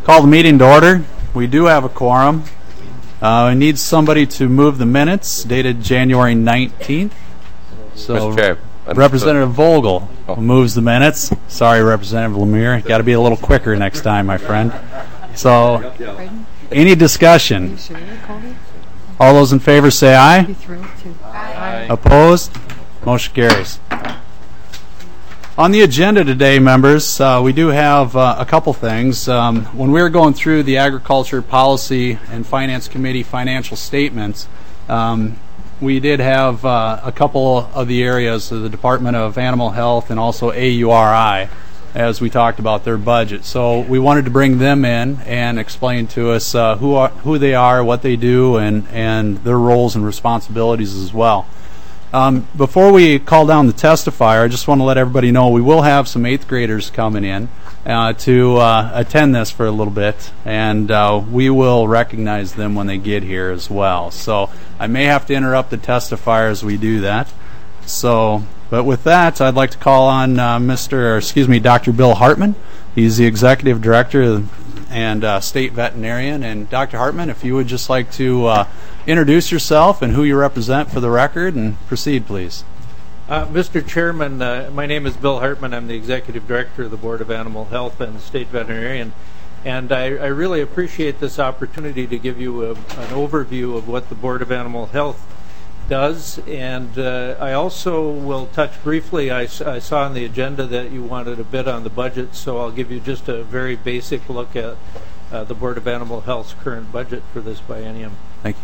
Call the meeting to order. We do have a quorum. We need somebody to move the minutes dated January 19th. So, Mr. Chair, Representative Vogel moves the minutes. Sorry, Representative Lemire. Got to be a little quicker next time, my friend. So, any discussion? All those in favor say aye. Aye. Opposed? Motion carries. On the agenda today, members, we do have a couple things. When we were going through the Agriculture Policy and Finance Committee financial statements, we did have a couple of the areas of the Department of Animal Health and also AURI as we talked about their budget. So we wanted to bring them in and explain to us who they are, what they do, and their roles and responsibilities as well. Before we call down the testifier, I just want to let everybody know we will have some 8th graders coming in to attend this for a little bit, and we will recognize them when they get here as well. So I may have to interrupt the testifier as we do that. So, but with that, I'd like to call on Dr. Bill Hartman. He's the Executive Director and State Veterinarian. And Dr. Hartman, if you would just like to introduce yourself and who you represent for the record, and proceed, please. Mr. Chairman, my name is Bill Hartman. I'm the Executive Director of the Board of Animal Health and State Veterinarian. And I really appreciate this opportunity to give you an overview of what the Board of Animal Health does. And I also will touch briefly, I saw on the agenda that you wanted a bit on the budget, so I'll give you just a very basic look at the Board of Animal Health's current budget for this biennium. Thank you.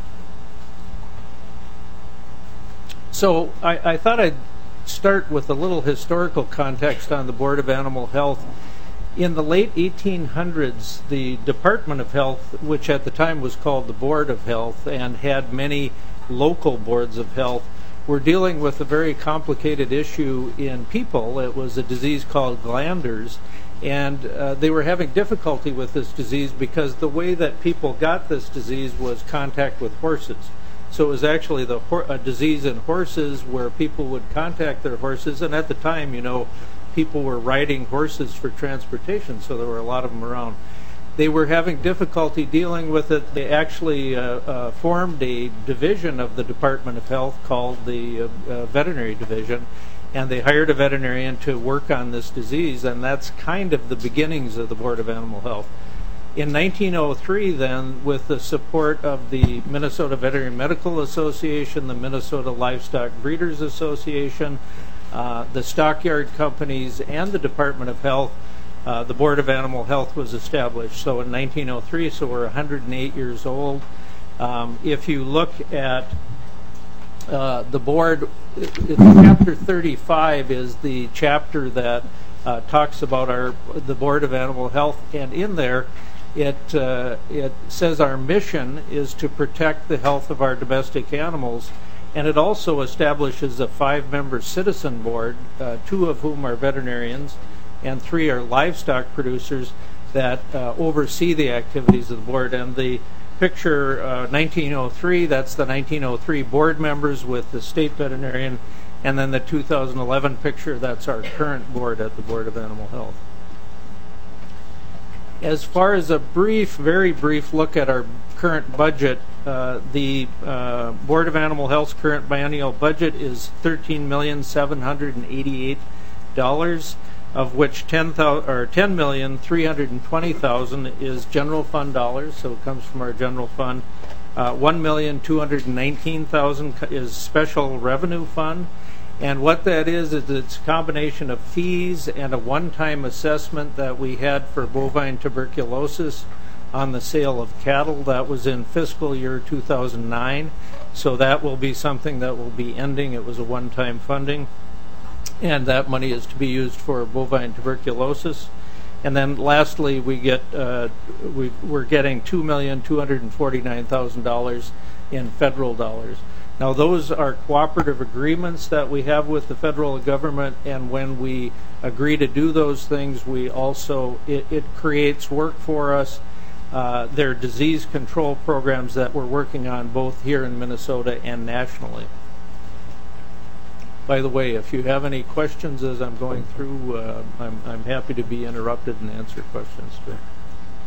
So I thought I'd start with a little historical context on the Board of Animal Health. In the late 1800s, the Department of Health, which at the time was called the Board of Health and had many local boards of health, were dealing with a very complicated issue in people. It was a disease called glanders, and they were having difficulty with this disease because the way that people got this disease was contact with horses. So it was actually a disease in horses where people would contact their horses, and at the time, people were riding horses for transportation, so there were a lot of them around. They were having difficulty dealing with it. They actually formed a division of the Department of Health called the Veterinary Division, and they hired a veterinarian to work on this disease, and that's kind of the beginnings of the Board of Animal Health. In 1903, then, with the support of the Minnesota Veterinary Medical Association, the Minnesota Livestock Breeders Association, the stockyard companies, and the Department of Health, the Board of Animal Health was established. So in 1903, so we're 108 years old. If you look at the board, Chapter 35 is the chapter that talks about the Board of Animal Health, and in there it says our mission is to protect the health of our domestic animals, and it also establishes a 5-member citizen board, 2 of whom are veterinarians and 3 are livestock producers that oversee the activities of the board. And the picture 1903, that's the 1903 board members with the state veterinarian, and then the 2011 picture, that's our current board at the Board of Animal Health. As far as a very brief look at our current budget, the Board of Animal Health's current biennial budget is $13,788, of which $10,320,000 is general fund dollars, so it comes from our general fund. $1,219,000 is special revenue fund. And what that is it's a combination of fees and a one-time assessment that we had for bovine tuberculosis on the sale of cattle. That was in fiscal year 2009. So that will be something that will be ending. It was a one-time funding. And that money is to be used for bovine tuberculosis. And then lastly, we're getting $2,249,000 in federal dollars. Now, those are cooperative agreements that we have with the federal government, and when we agree to do those things, we also it creates work for us. There are disease control programs that we're working on both here in Minnesota and nationally. By the way, if you have any questions as I'm going through, I'm happy to be interrupted and answer questions too.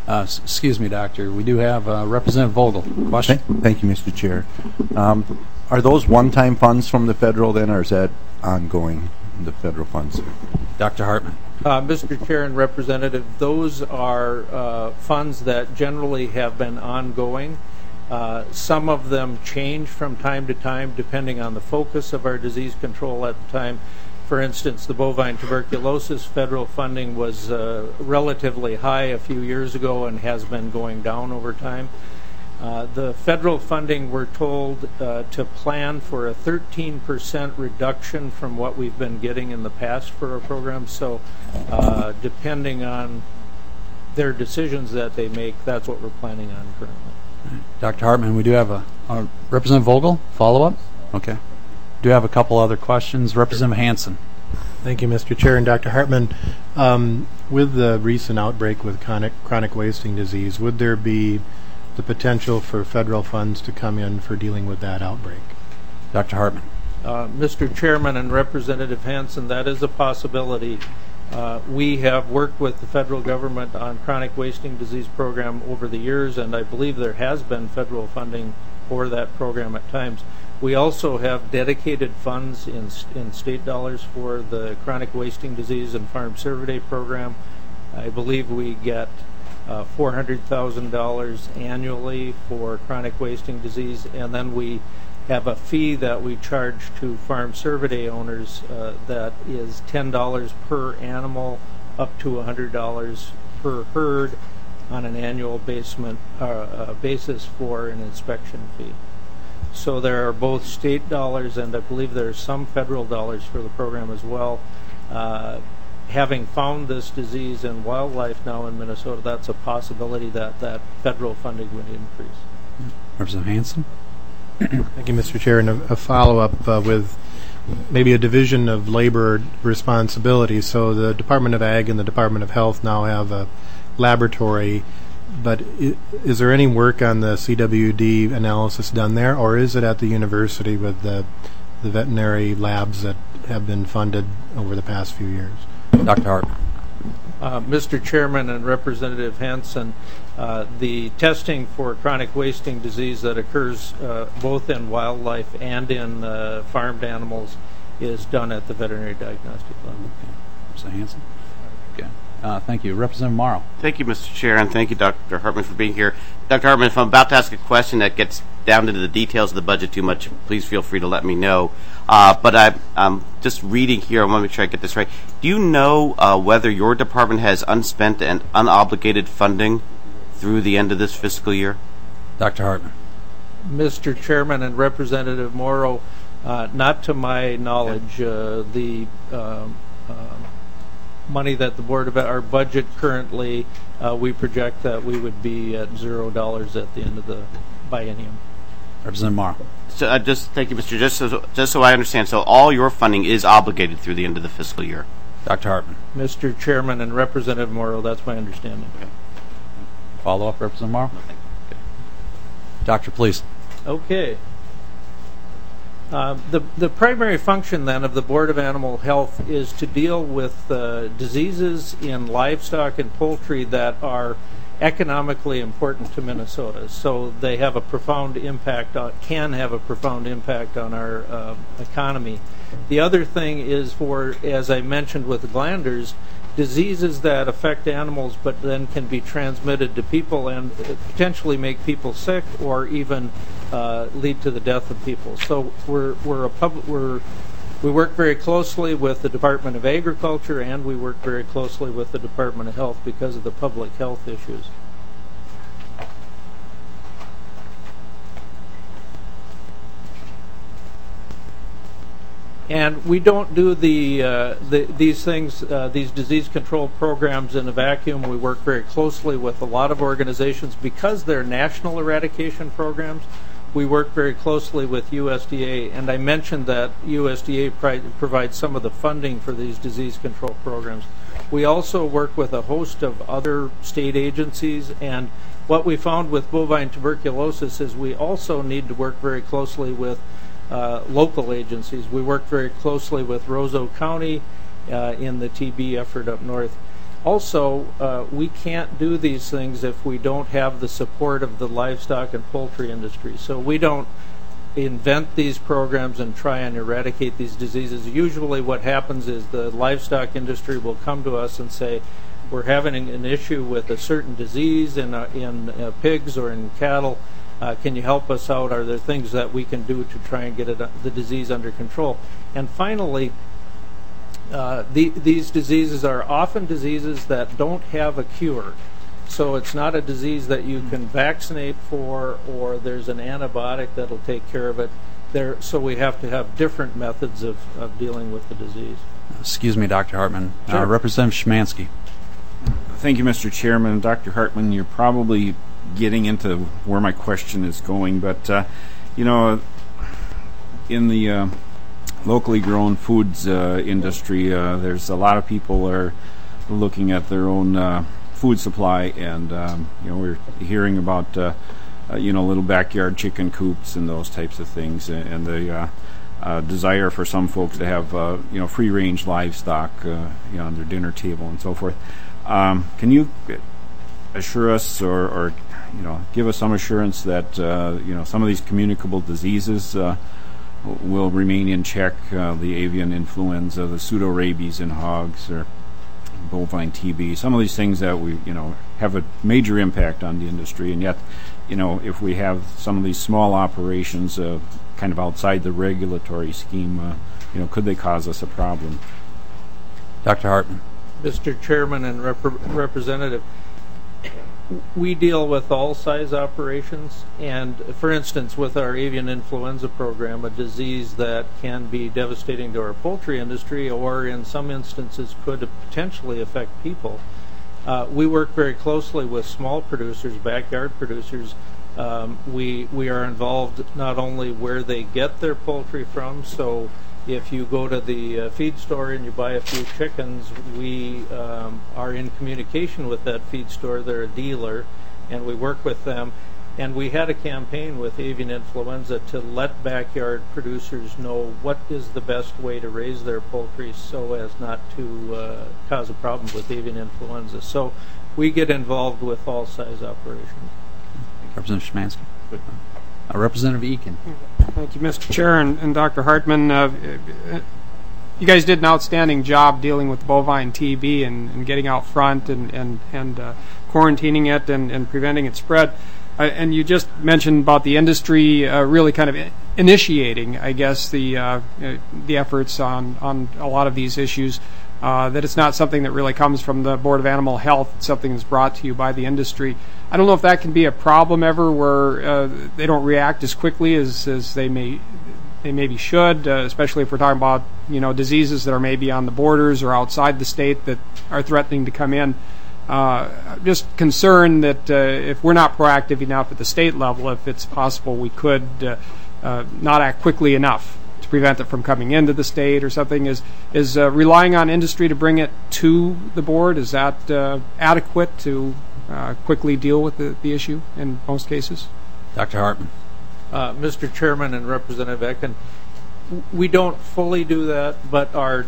Excuse me, Doctor. We do have Representative Vogel. Question? Thank you, Mr. Chair. Are those one-time funds from the federal then, or is that ongoing, the federal funds? Dr. Hartman. Mr. Chair and Representative, those are funds that generally have been ongoing. Some of them change from time to time depending on the focus of our disease control at the time. For instance, the bovine tuberculosis federal funding was relatively high a few years ago and has been going down over time. The federal funding, we're told to plan for a 13% reduction from what we've been getting in the past for our program. So depending on their decisions that they make, that's what we're planning on currently. Dr. Hartman, we do have a Representative Vogel, follow-up? Okay. Do have a couple other questions. Representative Hansen. Thank you, Mr. Chair. And Dr. Hartman, with the recent outbreak with chronic wasting disease, would there be the potential for federal funds to come in for dealing with that outbreak? Dr. Hartman. Mr. Chairman and Representative Hansen, that is a possibility. We have worked with the federal government on chronic wasting disease program over the years, and I believe there has been federal funding for that program at times. We also have dedicated funds in state dollars for the chronic wasting disease and farm survey program. I believe we get $400,000 annually for chronic wasting disease, and then we have a fee that we charge to farm survey owners that is $10 per animal up to $100 per herd on an annual basis for an inspection fee. So there are both state dollars and I believe there are some federal dollars for the program as well. Having found this disease in wildlife now in Minnesota, that's a possibility that federal funding would increase. Representative Hansen. Thank you, Mr. Chair. And a follow-up with maybe a division of labor responsibility. So the Department of Ag and the Department of Health now have a laboratory, but is there any work on the CWD analysis done there, or is it at the university with the veterinary labs that have been funded over the past few years? Dr. Hart. Mr. Chairman and Representative Hansen, the testing for chronic wasting disease that occurs both in wildlife and in farmed animals is done at the veterinary diagnostic lab. Okay. Representative Hansen. Okay. Thank you. Representative Morrow. Thank you, Mr. Chair, and thank you, Dr. Hartman, for being here. Dr. Hartman, if I'm about to ask a question that gets down into the details of the budget too much, please feel free to let me know. But I'm just reading here. I want to make sure I get this right. Do you know whether your department has unspent and unobligated funding through the end of this fiscal year? Dr. Hartman. Mr. Chairman and Representative Morrow, not to my knowledge. The money that the Board of our budget currently, we project that we would be at $0 at the end of the biennium. Representative Morrow. So thank you, Mr. Just so I understand, so all your funding is obligated through the end of the fiscal year. Dr. Hartman. Mr. Chairman and Representative Morrow, that's my understanding. Okay. Follow up, Representative Morrow. Okay. Doctor, please. Okay. The primary function then of the Board of Animal Health is to deal with diseases in livestock and poultry that are economically important to Minnesota. So they have a profound impact can have a profound impact on our economy. The other thing is for, as I mentioned with the glanders, diseases that affect animals but then can be transmitted to people and potentially make people sick or even lead to the death of people. So we work very closely with the Department of Agriculture and we work very closely with the Department of Health because of the public health issues. And we don't do these things, these disease control programs in a vacuum. We work very closely with a lot of organizations because they're national eradication programs. We work very closely with USDA, and I mentioned that USDA provides some of the funding for these disease control programs. We also work with a host of other state agencies, and what we found with bovine tuberculosis is we also need to work very closely with local agencies. We work very closely with Roseau County in the TB effort up north. Also, we can't do these things if we don't have the support of the livestock and poultry industry. So we don't invent these programs and try and eradicate these diseases. Usually what happens is the livestock industry will come to us and say, we're having an issue with a certain disease in pigs or in cattle. Can you help us out? Are there things that we can do to try and get the disease under control? And finally, these diseases are often diseases that don't have a cure. So it's not a disease that you can vaccinate for, or there's an antibiotic that'll take care of it. So we have to have different methods of dealing with the disease. Excuse me, Dr. Hartman. Sure. Representative Szymanski. Thank you, Mr. Chairman. Dr. Hartman, you're probably getting into where my question is going, but, in the locally grown foods industry, there's a lot of people are looking at their own food supply, and we're hearing about little backyard chicken coops and those types of things, and the desire for some folks to have free range livestock on their dinner table and so forth. Can you assure us or give us some assurance that some of these communicable diseases will remain in check, the avian influenza, the pseudorabies in hogs, or bovine TB, some of these things that we have a major impact on the industry, and yet if we have some of these small operations kind of outside the regulatory scheme, could they cause us a problem? Dr. Hartman. Mr. Chairman and Representative, we deal with all size operations, and for instance with our avian influenza program, a disease that can be devastating to our poultry industry or in some instances could potentially affect people. We work very closely with small producers, backyard producers. We are involved not only where they get their poultry from, so if you go to the feed store and you buy a few chickens, we are in communication with that feed store. They're a dealer, and we work with them. And we had a campaign with avian influenza to let backyard producers know what is the best way to raise their poultry so as not to cause a problem with avian influenza. So we get involved with all size operations. Representative Szymanski. Representative Eakin. Thank you, Mr. Chair, and Dr. Hartman. You guys did an outstanding job dealing with bovine TB and getting out front and quarantining it and preventing its spread. And you just mentioned about the industry really kind of initiating, I guess, the efforts on a lot of these issues. That it's not something that really comes from the Board of Animal Health. It's something that's brought to you by the industry. I don't know if that can be a problem ever, where they don't react as quickly as they maybe should, especially if we're talking about diseases that are maybe on the borders or outside the state that are threatening to come in. Just concerned that if we're not proactive enough at the state level, if it's possible we could not act quickly enough to prevent it from coming into the state or something. Is relying on industry to bring it to the board, is that adequate to quickly deal with the issue in most cases? Dr. Hartman. Mr. Chairman and Representative Eakin, we don't fully do that, but our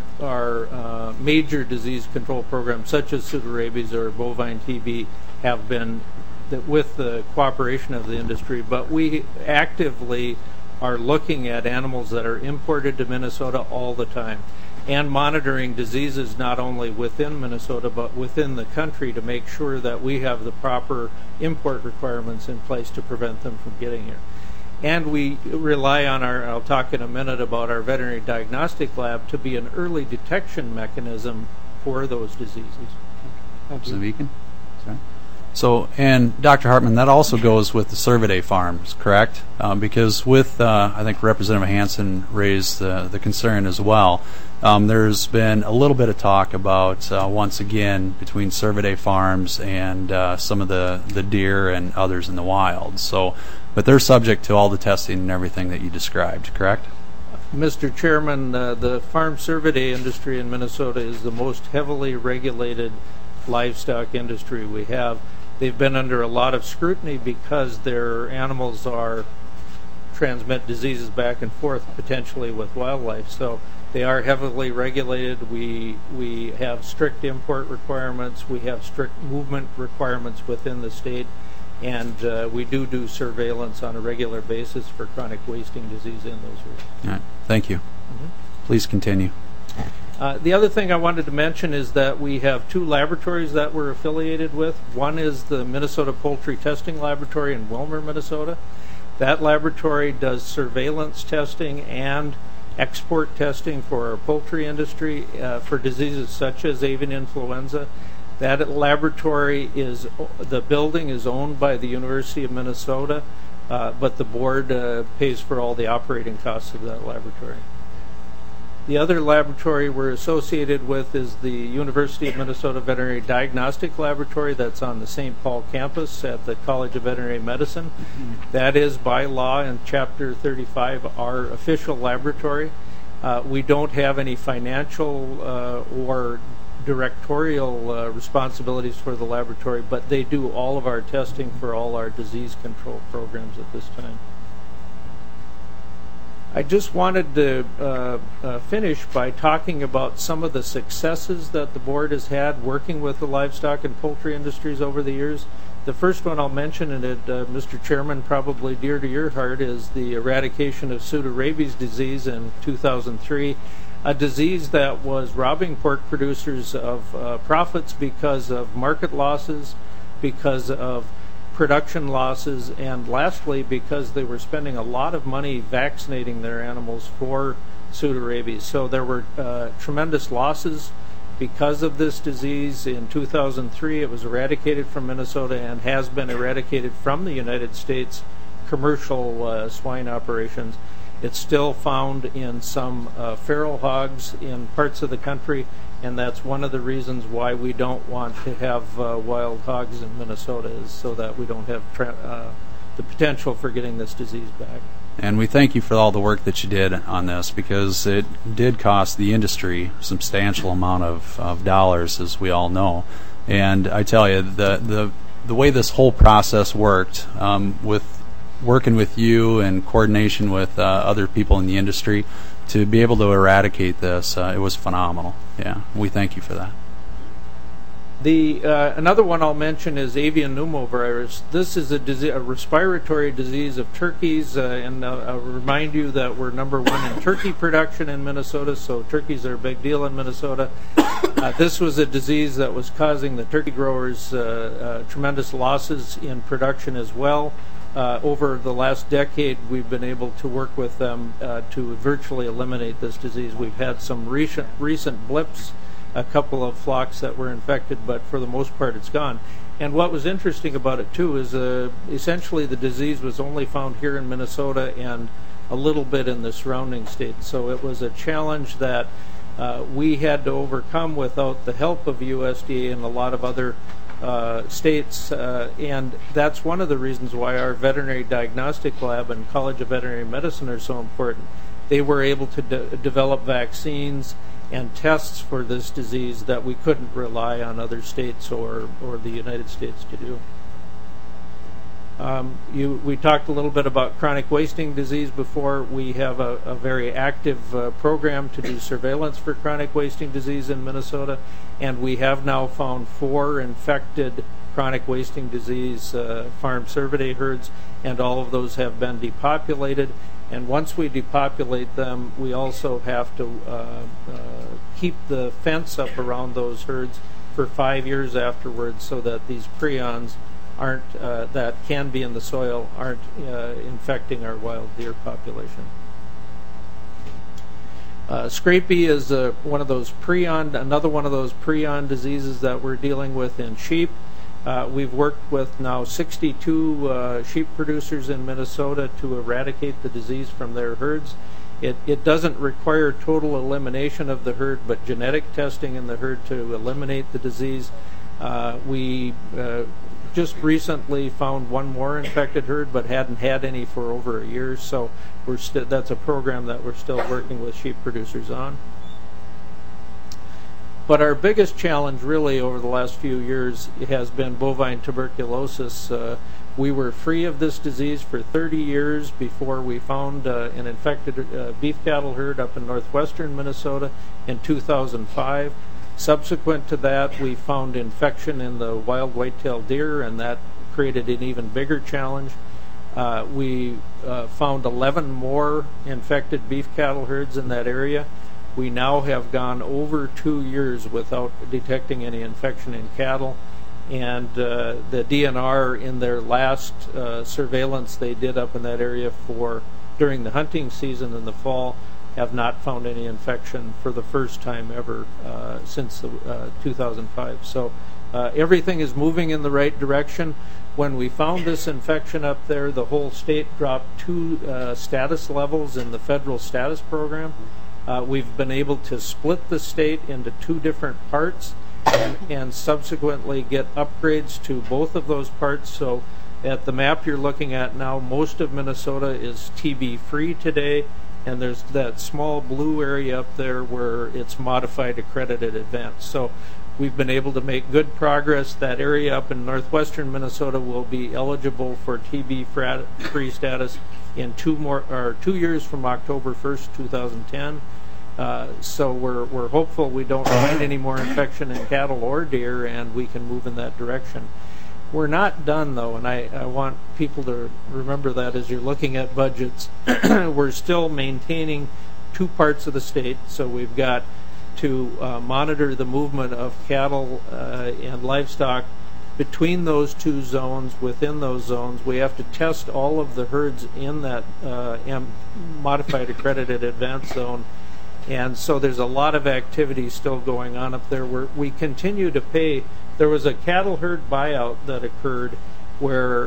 major disease control programs, such as pseudorabies or bovine TB, have been with the cooperation of the industry. But we actively are looking at animals that are imported to Minnesota all the time and monitoring diseases not only within Minnesota but within the country to make sure that we have the proper import requirements in place to prevent them from getting here. And we rely on I'll talk in a minute about our veterinary diagnostic lab to be an early detection mechanism for those diseases. Representative Eakin. Sorry. So, and Dr. Hartman, that also goes with the Cervidae farms, correct? Because with, I think Representative Hansen raised the concern as well. There's been a little bit of talk about, once again, between Cervidae farms and some of the deer and others in the wild. So, but they're subject to all the testing and everything that you described, correct? Mr. Chairman, the farm Cervidae industry in Minnesota is the most heavily regulated livestock industry we have. They've been under a lot of scrutiny because their animals transmit diseases back and forth potentially with wildlife. So They are heavily regulated. We have strict import requirements. We have strict movement requirements within the state. And we do surveillance on a regular basis for chronic wasting disease in those herds. All right. Thank you. Please continue. The other thing I wanted to mention is that we have 2 laboratories that we're affiliated with. One is the Minnesota Poultry Testing Laboratory in Willmar, Minnesota. That laboratory does surveillance testing and export testing for our poultry industry for diseases such as avian influenza. That laboratory the building is owned by the University of Minnesota, but the board pays for all the operating costs of that laboratory. The other laboratory we're associated with is the University of Minnesota Veterinary Diagnostic Laboratory that's on the St. Paul campus at the College of Veterinary Medicine. That is, by law in Chapter 35, our official laboratory. We don't have any financial or directorial responsibilities for the laboratory, but they do all of our testing for all our disease control programs at this time. I just wanted to finish by talking about some of the successes that the board has had working with the livestock and poultry industries over the years. The first one I'll mention, and it, Mr. Chairman, probably dear to your heart, is the eradication of pseudorabies disease in 2003, a disease that was robbing pork producers of profits because of market losses, because of production losses, and lastly because they were spending a lot of money vaccinating their animals for pseudorabies. So there were tremendous losses because of this disease. In 2003 it was eradicated from Minnesota and has been eradicated from the United States commercial swine operations. It's still found in some feral hogs in parts of the country, and that's one of the reasons why we don't want to have wild hogs in Minnesota, is so that we don't have the potential for getting this disease back. And we thank you for all the work that you did on this, because it did cost the industry a substantial amount of dollars, as we all know. And I tell you, the way this whole process worked, with working with you and coordination with other people in the industry to be able to eradicate this, it was phenomenal. Yeah, we thank you for that. Another one I'll mention is avian pneumovirus. This is a respiratory disease of turkeys, and I'll remind you that we're #1 in turkey production in Minnesota, so turkeys are a big deal in Minnesota. This was a disease that was causing the turkey growers tremendous losses in production as well. Over the last decade, we've been able to work with them to virtually eliminate this disease. We've had some recent blips, a couple of flocks that were infected, but for the most part it's gone. And what was interesting about it too is essentially the disease was only found here in Minnesota and a little bit in the surrounding states. So it was a challenge that we had to overcome without the help of USDA and a lot of other states, and that's one of the reasons why our veterinary diagnostic lab and College of Veterinary Medicine are so important. They were able to develop vaccines and tests for this disease that we couldn't rely on other states or the United States to do. We talked a little bit about chronic wasting disease before. We have a very active program to do surveillance for chronic wasting disease in Minnesota, and we have now found 4 infected chronic wasting disease farm cervidae herds, and all of those have been depopulated. And once we depopulate them, we also have to keep the fence up around those herds for 5 years afterwards, so that these prions that can be in the soil aren't infecting our wild deer population. Scrapie is another one of those prion diseases that we're dealing with in sheep. We've worked with now 62 sheep producers in Minnesota to eradicate the disease from their herds. It doesn't require total elimination of the herd, but genetic testing in the herd to eliminate the disease. We just recently found one more infected herd, but hadn't had any for over a year, so that's a program that we're still working with sheep producers on. But our biggest challenge really over the last few years has been bovine tuberculosis. We were free of this disease for 30 years before we found an infected beef cattle herd up in northwestern Minnesota in 2005. Subsequent to that, we found infection in the wild white-tailed deer, and that created an even bigger challenge. We found 11 more infected beef cattle herds in that area. We now have gone over 2 years without detecting any infection in cattle, and the DNR, in their last surveillance they did up in that area during the hunting season in the fall, have not found any infection for the first time ever since 2005. So everything is moving in the right direction. When we found this infection up there, the whole state dropped 2 status levels in the federal status program. We've been able to split the state into 2 different parts and subsequently get upgrades to both of those parts. So at the map you're looking at now, most of Minnesota is TB free today, and there's that small blue area up there where it's modified accredited advanced. So we've been able to make good progress. That area up in northwestern Minnesota will be eligible for TB free status in 2 years from October 1st, 2010. So we're hopeful we don't find any more infection in cattle or deer, and we can move in that direction. We're not done, though, and I want people to remember that as you're looking at budgets. We're still maintaining 2 parts of the state, so we've got to monitor the movement of cattle and livestock between those 2 zones. Within those zones, we have to test all of the herds in that modified accredited advanced zone. And so there's a lot of activity still going on up there. We continue to pay. There was a cattle herd buyout that occurred where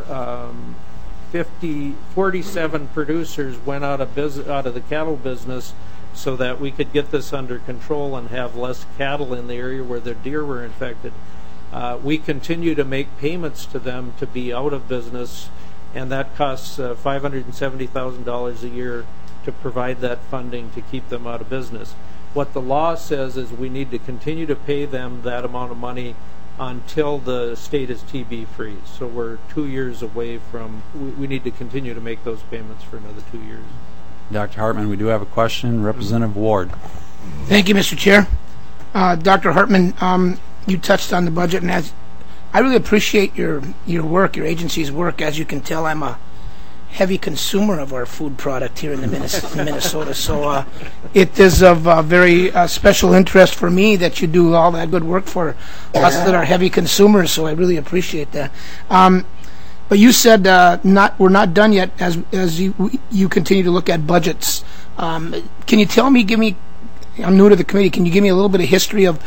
47 producers went out of the cattle business so that we could get this under control and have less cattle in the area where the deer were infected. We continue to make payments to them to be out of business, and that costs $570,000 a year to provide that funding to keep them out of business. What the law says is we need to continue to pay them that amount of money until the state is TB free. So we're 2 years away from, we need to continue to make those payments for another 2 years. Dr. Hartman, we do have a question. Representative Ward. Thank you, Mr. Chair. Dr. Hartman, you touched on the budget, and as I really appreciate your work, your agency's work. As you can tell, I'm a heavy consumer of our food product here in the Minnesota. So it is of very special interest for me that you do all that good work for us that are heavy consumers. So I really appreciate that. But you said we're not done yet as you continue to look at budgets. Can you tell me? I'm new to the committee. Can you give me a little bit of history of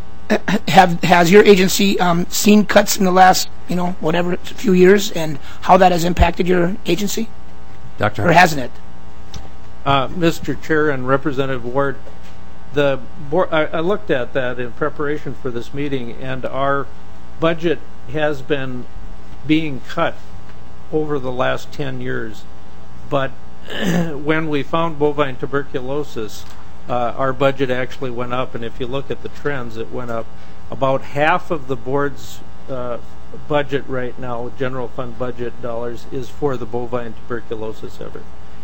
has your agency seen cuts in the last few years, and how that has impacted your agency? Dr. Or hasn't it? Mr. Chair and Representative Ward, the board, I looked at that in preparation for this meeting, and our budget has been being cut over the last 10 years. But when we found bovine tuberculosis, our budget actually went up, and if you look at the trends, it went up. About half of the board's budget right now, general fund budget dollars, is for the bovine tuberculosis effort.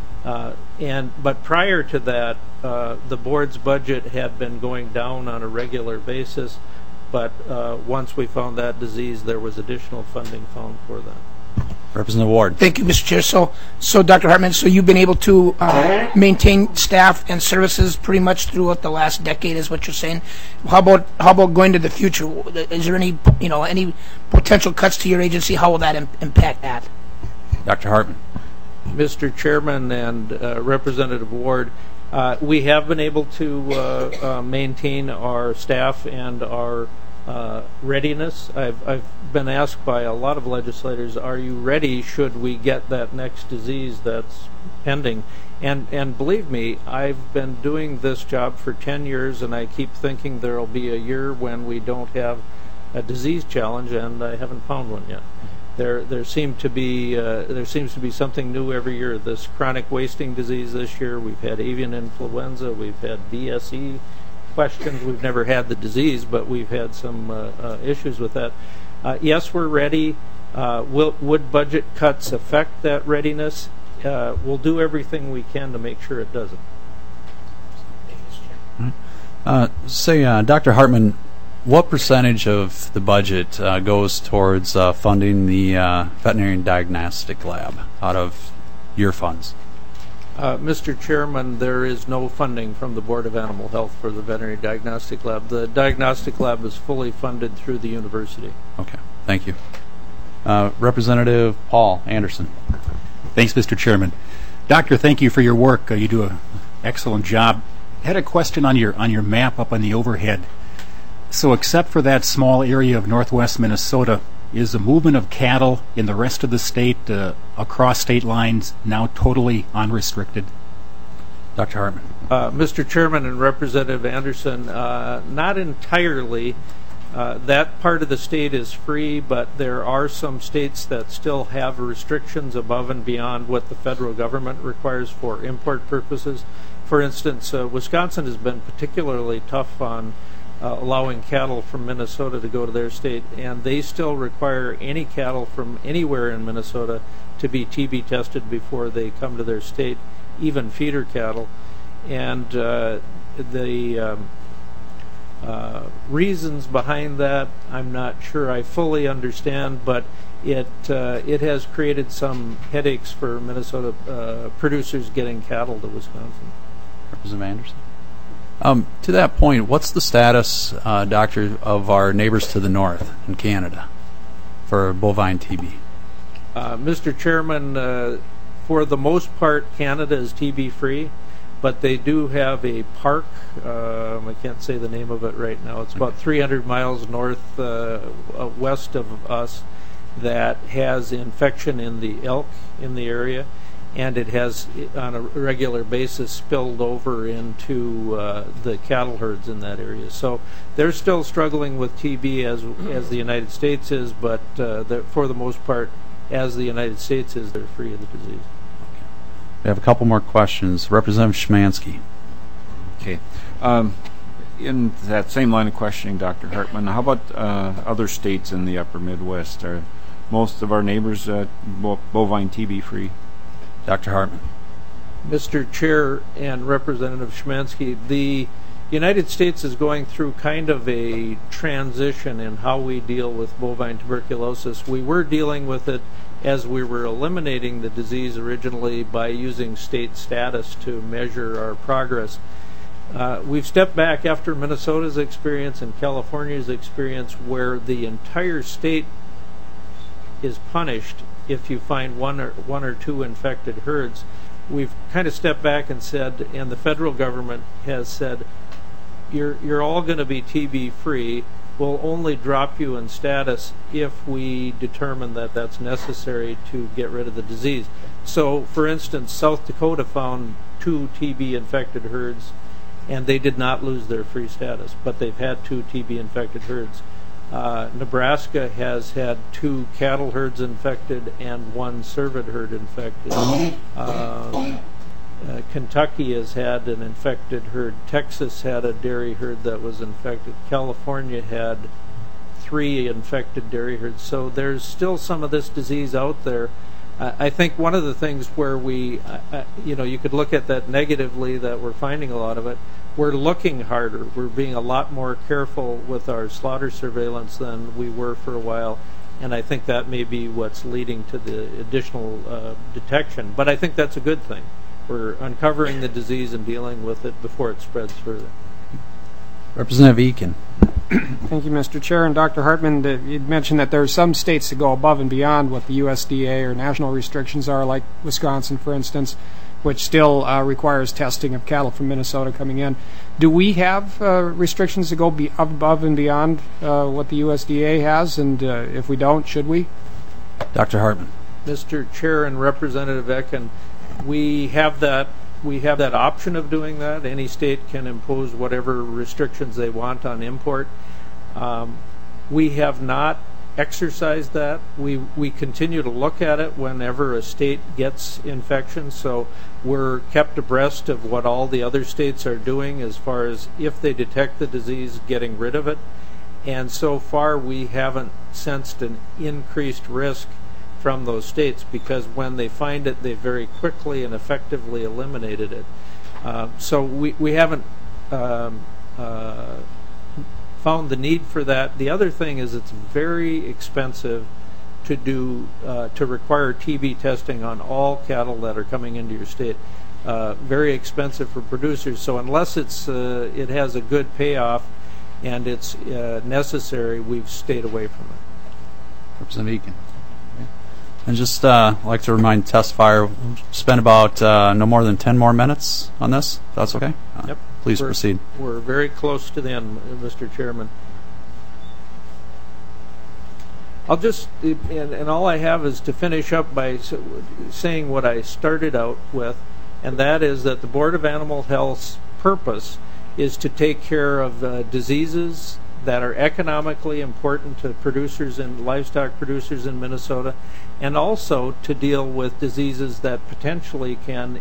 But prior to that, the board's budget had been going down on a regular basis, but once we found that disease, there was additional funding found for that. Representative Ward. Thank you, Mr. Chair. So Dr. Hartman, so you've been able to maintain staff and services pretty much throughout the last decade, is what you're saying. How about going to the future? Is there any potential cuts to your agency? How will that impact that? Dr. Hartman. Mr. Chairman and Representative Ward, we have been able to maintain our staff and our readiness. I've been asked by a lot of legislators, are you ready should we get that next disease that's pending? And believe me, I've been doing this job for 10 years, and I keep thinking there'll be a year when we don't have a disease challenge, and I haven't found one yet. There seems to be something new every year. This chronic wasting disease this year, we've had avian influenza, we've had BSE questions. We've never had the disease, but we've had some issues with that. Yes, we're ready. Would budget cuts affect that readiness? We'll do everything we can to make sure it doesn't. Dr. Hartman, what percentage of the budget goes towards funding the veterinary diagnostic lab out of your funds? Mr. Chairman, there is no funding from the Board of Animal Health for the veterinary diagnostic lab. The diagnostic lab is fully funded through the university. Okay, thank you. Representative Paul Anderson. Thanks, Mr. Chairman. Doctor, thank you for your work. You do an excellent job. I had a question on your map up on the overhead. So except for that small area of northwest Minnesota, is the movement of cattle in the rest of the state across state lines now totally unrestricted? Dr. Hartman. Mr. Chairman and Representative Anderson, not entirely. That part of the state is free, but there are some states that still have restrictions above and beyond what the federal government requires for import purposes. For instance, Wisconsin has been particularly tough on allowing cattle from Minnesota to go to their state, and they still require any cattle from anywhere in Minnesota to be TB tested before they come to their state, even feeder cattle. And the reasons behind that, I'm not sure I fully understand, but it has created some headaches for Minnesota producers getting cattle to Wisconsin. Representative Anderson. To that point, what's the status, Doctor, of our neighbors to the north in Canada for bovine TB? Mr. Chairman, for the most part, Canada is TB free, but they do have a park. I can't say the name of it right now. It's about 300 miles north west of us that has infection in the elk in the area, and it has on a regular basis spilled over into the cattle herds in that area. So they're still struggling with TB as the United States is, but for the most part, as the United States is, they're free of the disease. Okay. We have a couple more questions. Representative Szymanski. Okay. In that same line of questioning, Dr. Hartman, how about other states in the upper Midwest? Are most of our neighbors bovine TB free? Dr. Hartman. Mr. Chair and Representative Szymanski, the United States is going through kind of a transition in how we deal with bovine tuberculosis. We were dealing with it as we were eliminating the disease originally by using state status to measure our progress. We've stepped back after Minnesota's experience and California's experience, where the entire state is punished if you find one or two infected herds. We've kind of stepped back and said, and the federal government has said, you're all going to be TB free. We'll only drop you in status if we determine that that's necessary to get rid of the disease. So, for instance, South Dakota found 2 TB infected herds, and they did not lose their free status, but they've had 2 TB infected herds. Nebraska has had 2 cattle herds infected and 1 cervid herd infected. Kentucky has had an infected herd. Texas had a dairy herd that was infected. California had 3 infected dairy herds. So there's still some of this disease out there. I think one of the things where you could look at that negatively, that we're finding a lot of it. We're looking harder. We're being a lot more careful with our slaughter surveillance than we were for a while, and I think that may be what's leading to the additional detection. But I think that's a good thing. We're uncovering the disease and dealing with it before it spreads further. Representative Eakin. Thank you, Mr. Chair. And Dr. Hartman, you'd mentioned that there are some states that go above and beyond what the USDA or national restrictions are, like Wisconsin, for instance, which still requires testing of cattle from Minnesota coming in. Do we have restrictions to go above and beyond what the USDA has? And if we don't, should we? Dr. Hartman. Mr. Chair and Representative Ecken, we have that option of doing that. Any state can impose whatever restrictions they want on import. We have not exercised that. We continue to look at it whenever a state gets infection, so we're kept abreast of what all the other states are doing as far as, if they detect the disease, getting rid of it. And so far, we haven't sensed an increased risk from those states, because when they find it, they very quickly and effectively eliminated it. So we haven't found the need for that. The other thing is it's very expensive to do to require TB testing on all cattle that are coming into your state. Very expensive for producers. So unless it has a good payoff and it's necessary, we've stayed away from it. Representative Eakin. And just like to remind testifier, we'll spend about no more than 10 more minutes on this. That's okay? Yep. Please proceed. We're very close to the end, Mr. Chairman. I'll just, and all I have is to finish up by saying what I started out with, and that is that the Board of Animal Health's purpose is to take care of diseases that are economically important to producers and livestock producers in Minnesota, and also to deal with diseases that potentially can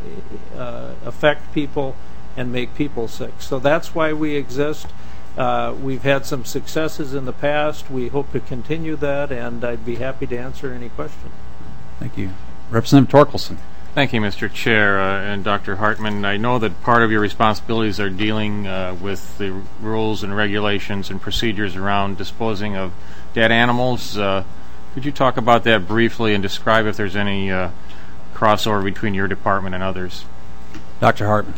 affect people and make people sick. So that's why we exist. We've had some successes in the past. We hope to continue that, and I'd be happy to answer any questions. Thank you. Representative Torkelson. Thank you, Mr. Chair, and Dr. Hartman. I know that part of your responsibilities are dealing with the rules and regulations and procedures around disposing of dead animals. Could you talk about that briefly and describe if there's any crossover between your department and others? Dr. Hartman.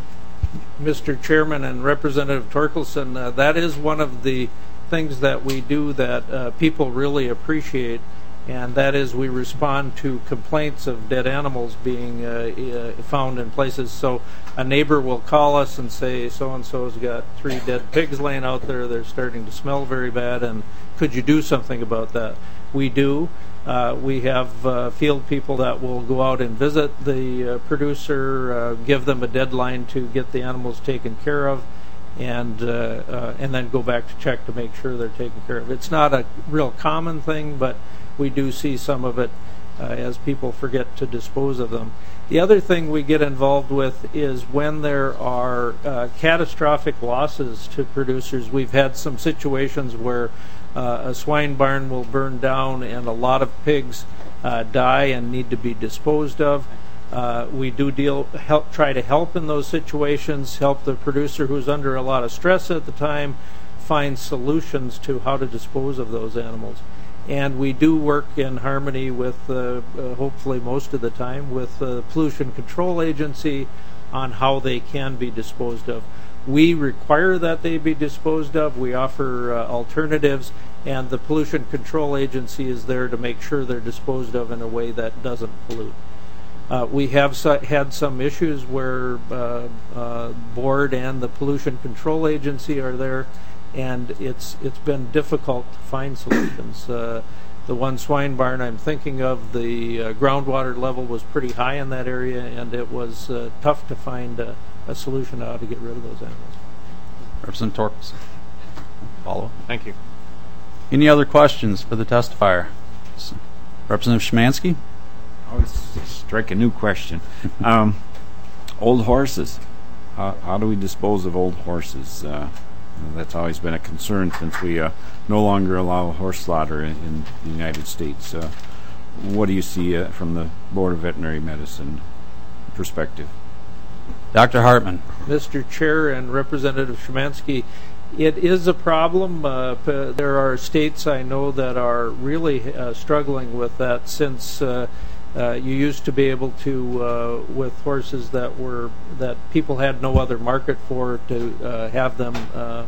Mr. Chairman and Representative Torkelson, that is one of the things that we do that people really appreciate, and that is we respond to complaints of dead animals being found in places. So a neighbor will call us and say, so-and-so's got 3 dead pigs laying out there, they're starting to smell very bad, and could you do something about that? We do. We have field people that will go out and visit the producer, give them a deadline to get the animals taken care of, and then go back to check to make sure they're taken care of. It's not a real common thing, but we do see some of it as people forget to dispose of them. The other thing we get involved with is when there are catastrophic losses to producers. We've had some situations where a swine barn will burn down and a lot of pigs die and need to be disposed of. We do try to help in those situations, help the producer who's under a lot of stress at the time find solutions to how to dispose of those animals. And we do work in harmony with, hopefully most of the time, with the Pollution Control Agency on how they can be disposed of. We require that they be disposed of. We offer alternatives, and the Pollution Control Agency is there to make sure they're disposed of in a way that doesn't pollute. We have had some issues where board and the Pollution Control Agency are there, and it's been difficult to find solutions. The one swine barn I'm thinking of, the groundwater level was pretty high in that area, and it was tough to find a solution on how to get rid of those animals. Representative Torkelson. Follow. Thank you. Any other questions for the testifier? Representative Szymanski. I would strike a new question. Old horses. How do we dispose of old horses? That's always been a concern since we no longer allow horse slaughter in the United States. What do you see from the Board of Veterinary Medicine perspective? Dr. Hartman. Mr. Chair and Representative Szymanski, it is a problem. There are states I know that are really struggling with that, since you used to be able to, with horses that people had no other market for, to have them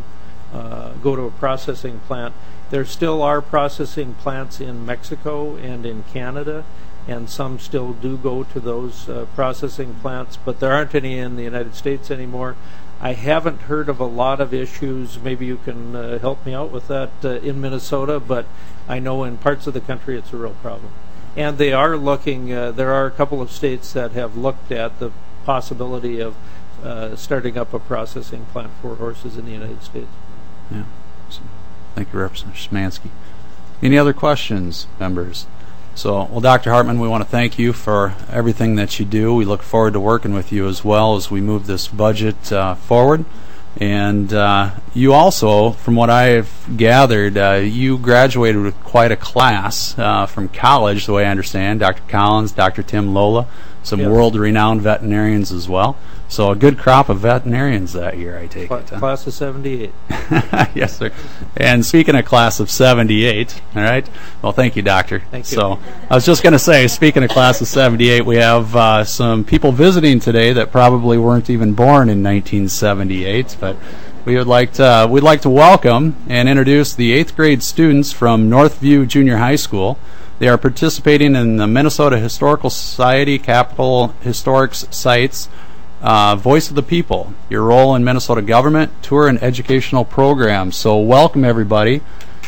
go to a processing plant. There still are processing plants in Mexico and in Canada, and some still do go to those processing plants, but there aren't any in the United States anymore. I haven't heard of a lot of issues. Maybe you can help me out with that in Minnesota, but I know in parts of the country it's a real problem. And they are looking, there are a couple of states that have looked at the possibility of starting up a processing plant for horses in the United States. Yeah. Thank you, Representative Szymanski. Any other questions, members? So, well, Dr. Hartman, we want to thank you for everything that you do. We look forward to working with you as well as we move this budget forward. And you also, from what I've gathered, you graduated with quite a class from college, the way I understand. Dr. Collins, Dr. Tim Lola, some world-renowned veterinarians as well. So a good crop of veterinarians that year, I take it. Class of 78. Yes, sir. And speaking of class of 78, all right, well, thank you, Doctor. Thank you. So I was just going to say, speaking of class of 78, we have some people visiting today that probably weren't even born in 1978, but we'd like to welcome and introduce the 8th grade students from Northview Junior High School. They are participating in the Minnesota Historical Society Capital Historic Sites Voice of the People, your role in Minnesota government, tour and educational programs. So welcome, everybody.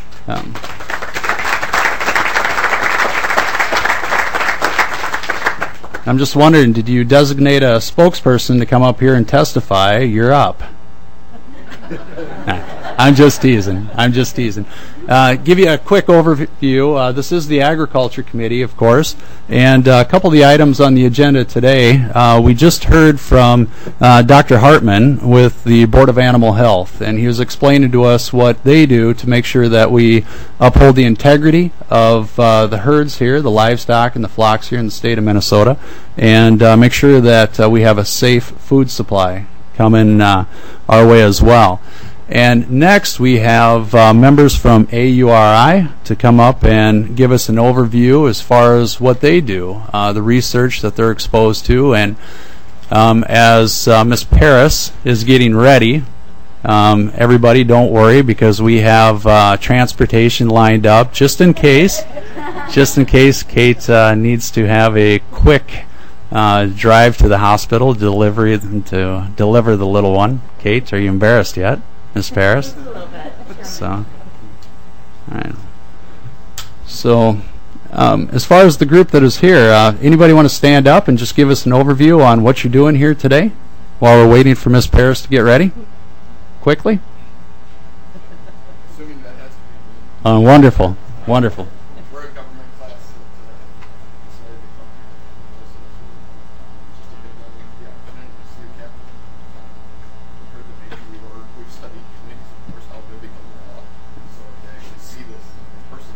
I'm just wondering, did you designate a spokesperson to come up here and testify? You're up. I'm just teasing. Give you a quick overview. This is the Agriculture Committee, of course, and a couple of the items on the agenda today. We just heard from Dr. Hartman with the Board of Animal Health, and he was explaining to us what they do to make sure that we uphold the integrity of the herds here, the livestock and the flocks here in the state of Minnesota, and make sure that we have a safe food supply coming our way as well. And next we have members from AURI to come up and give us an overview as far as what they do, the research that they're exposed to, and as Ms. Paris is getting ready, everybody don't worry, because we have transportation lined up just in case Kate needs to have a quick drive to the hospital to deliver the little one. Kate, are you embarrassed yet? Ms. Paris? Just a little bit. So, all right. So, as far as the group that is here, anybody want to stand up and just give us an overview on what you're doing here today while we're waiting for Ms. Paris to get ready? Quickly? Assuming that has to be Wonderful. We're a government class that decided to come here. Just a bit of the opportunity to see the capital. We've heard the Navy, we've studied committees, of course, how they're becoming law. So to actually see this in person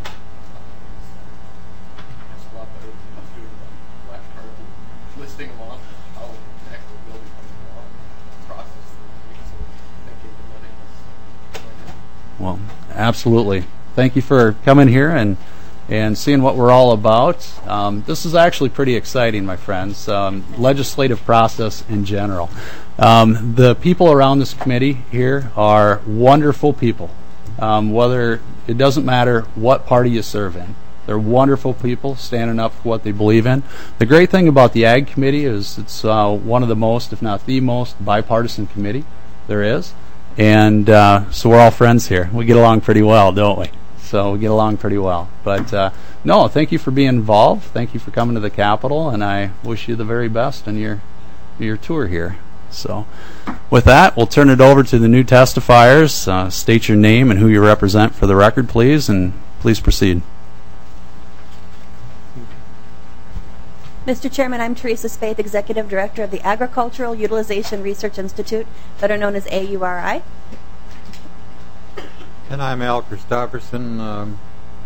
it's a lot better than just doing the flash card listing them off, how an actual bill becomes law, process that we so thank you for letting us join in. Well, absolutely. Thank you for coming here and seeing what we're all about. This is actually pretty exciting, my friends. Legislative process in general. The people around this committee here are wonderful people. Whether it doesn't matter what party you serve in, they're wonderful people standing up for what they believe in. The great thing about the Ag Committee is it's one of the most, if not the most, bipartisan committee there is. And so we're all friends here. We get along pretty well, don't we? So we get along pretty well. But no, thank you for being involved. Thank you for coming to the Capitol, and I wish you the very best in your tour here. So with that, we'll turn it over to the new testifiers. State your name and who you represent for the record, please, and please proceed. Mr. Chairman, I'm Teresa Spaeth, Executive Director of the Agricultural Utilization Research Institute, better known as AURI. And I'm Al Christofferson,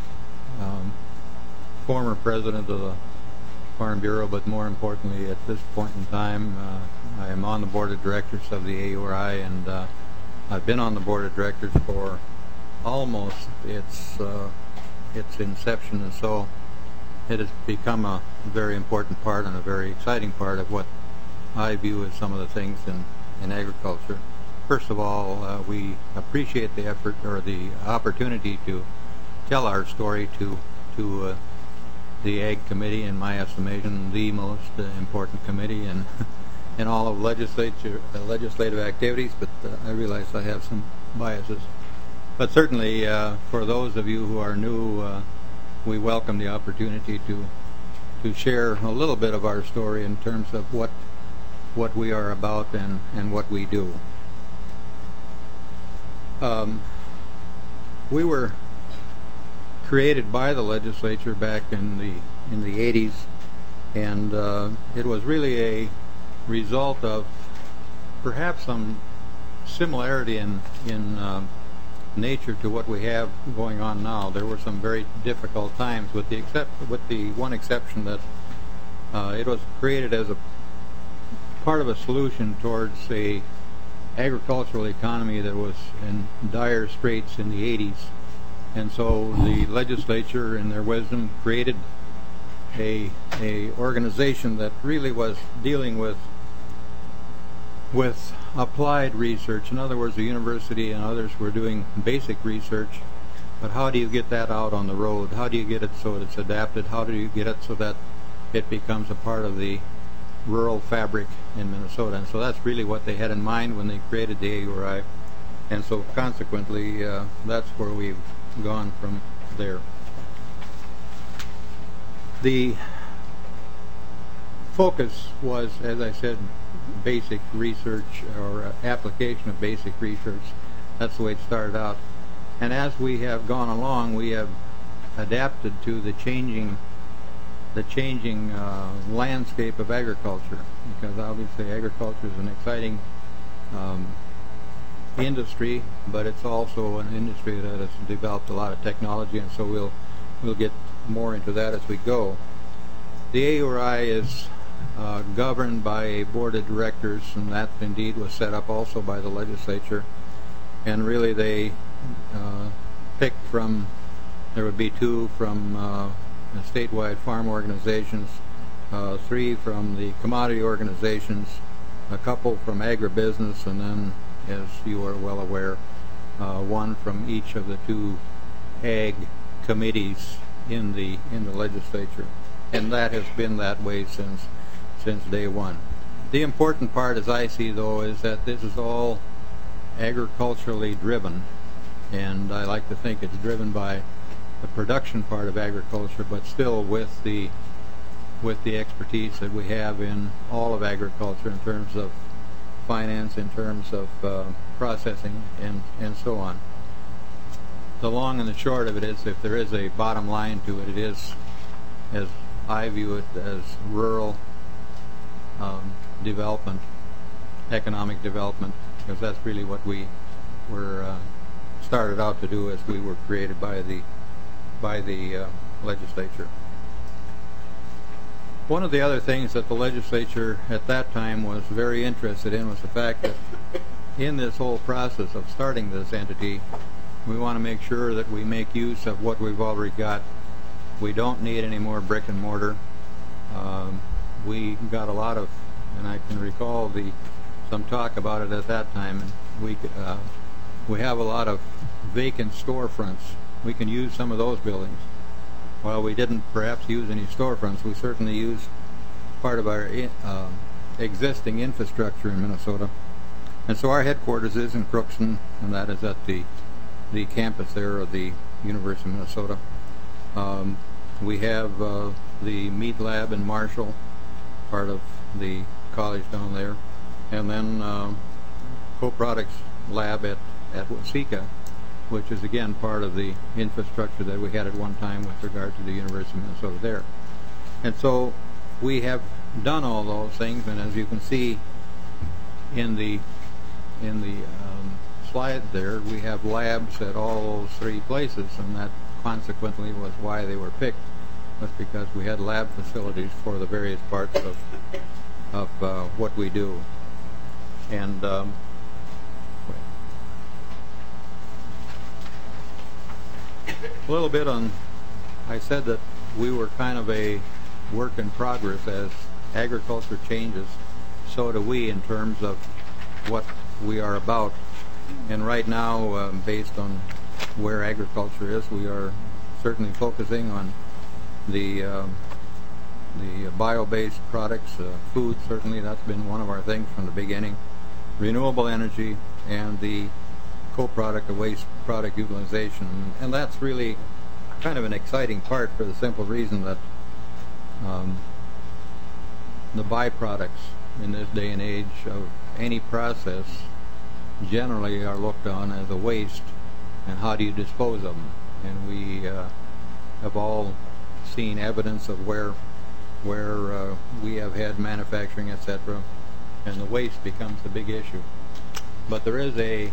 former president of the Farm Bureau, but more importantly, at this point in time, I am on the board of directors of the AURI, and I've been on the board of directors for almost its inception, and so it has become a very important part and a very exciting part of what I view as some of the things in agriculture. First of all, we appreciate the effort or the opportunity to tell our story to the Ag Committee, in my estimation, the most important committee in all of legislative activities, but I realize I have some biases. But certainly, for those of you who are new, we welcome the opportunity to share a little bit of our story in terms of what we are about and what we do. We were created by the legislature back in the 80s, and it was really a result of perhaps some similarity in nature to what we have going on now. There were some very difficult times, with the one exception that it was created as a part of a solution towards a agricultural economy that was in dire straits in the 80s. And so the legislature, in their wisdom, created a organization that really was dealing with applied research. In other words, the university and others were doing basic research, but how do you get that out on the road? How do you get it so that it's adapted? How do you get it so that it becomes a part of the rural fabric in Minnesota? And so that's really what they had in mind when they created the AURI. And so consequently, that's where we've gone from there. The focus was, as I said, basic research, or application of basic research. That's the way it started out. And as we have gone along, we have adapted to the changing landscape of agriculture, because obviously agriculture is an exciting industry, but it's also an industry that has developed a lot of technology, and so we'll get more into that as we go. The AURI is governed by a board of directors, and that indeed was set up also by the legislature. And really they picked from, there would be 2 from statewide farm organizations, 3 from the commodity organizations, a couple from agribusiness, and then, as you are well aware, 1 from each of the 2 ag committees in the legislature. And that has been that way since day one. The important part, as I see, though, is that this is all agriculturally driven, and I like to think it's driven by the production part of agriculture, but still with the expertise that we have in all of agriculture in terms of finance, in terms of processing, and so on. The long and the short of it is, if there is a bottom line to it, it is, as I view it, as rural development, economic development, because that's really what we were started out to do as we were created by the legislature. One of the other things that the legislature at that time was very interested in was the fact that in this whole process of starting this entity, we want to make sure that we make use of what we've already got. We don't need any more brick and mortar. We got a lot of, and I can recall some talk about it at that time, and we have a lot of vacant storefronts. We can use some of those buildings. While we didn't perhaps use any storefronts, we certainly used part of our existing infrastructure in Minnesota. And so our headquarters is in Crookston, and that is at the campus there of the University of Minnesota. We have the meat lab in Marshall, part of the college down there, and then co-products lab at Waseca, which is again part of the infrastructure that we had at one time with regard to the University of Minnesota there. And so we have done all those things, and as you can see in the slide there, we have labs at all those 3 places, and that consequently was why they were picked, was because we had lab facilities for the various parts of what we do. And a little bit on, I said that we were kind of a work in progress. As agriculture changes, so do we in terms of what we are about. And right now, based on where agriculture is, we are certainly focusing on the bio-based products, food, certainly that's been one of our things from the beginning, renewable energy, and the co-product of waste product utilization. And that's really kind of an exciting part, for the simple reason that the byproducts in this day and age of any process generally are looked on as a waste, and how do you dispose of them? And we have all seen evidence of where we have had manufacturing, etc., and the waste becomes the big issue. But there is a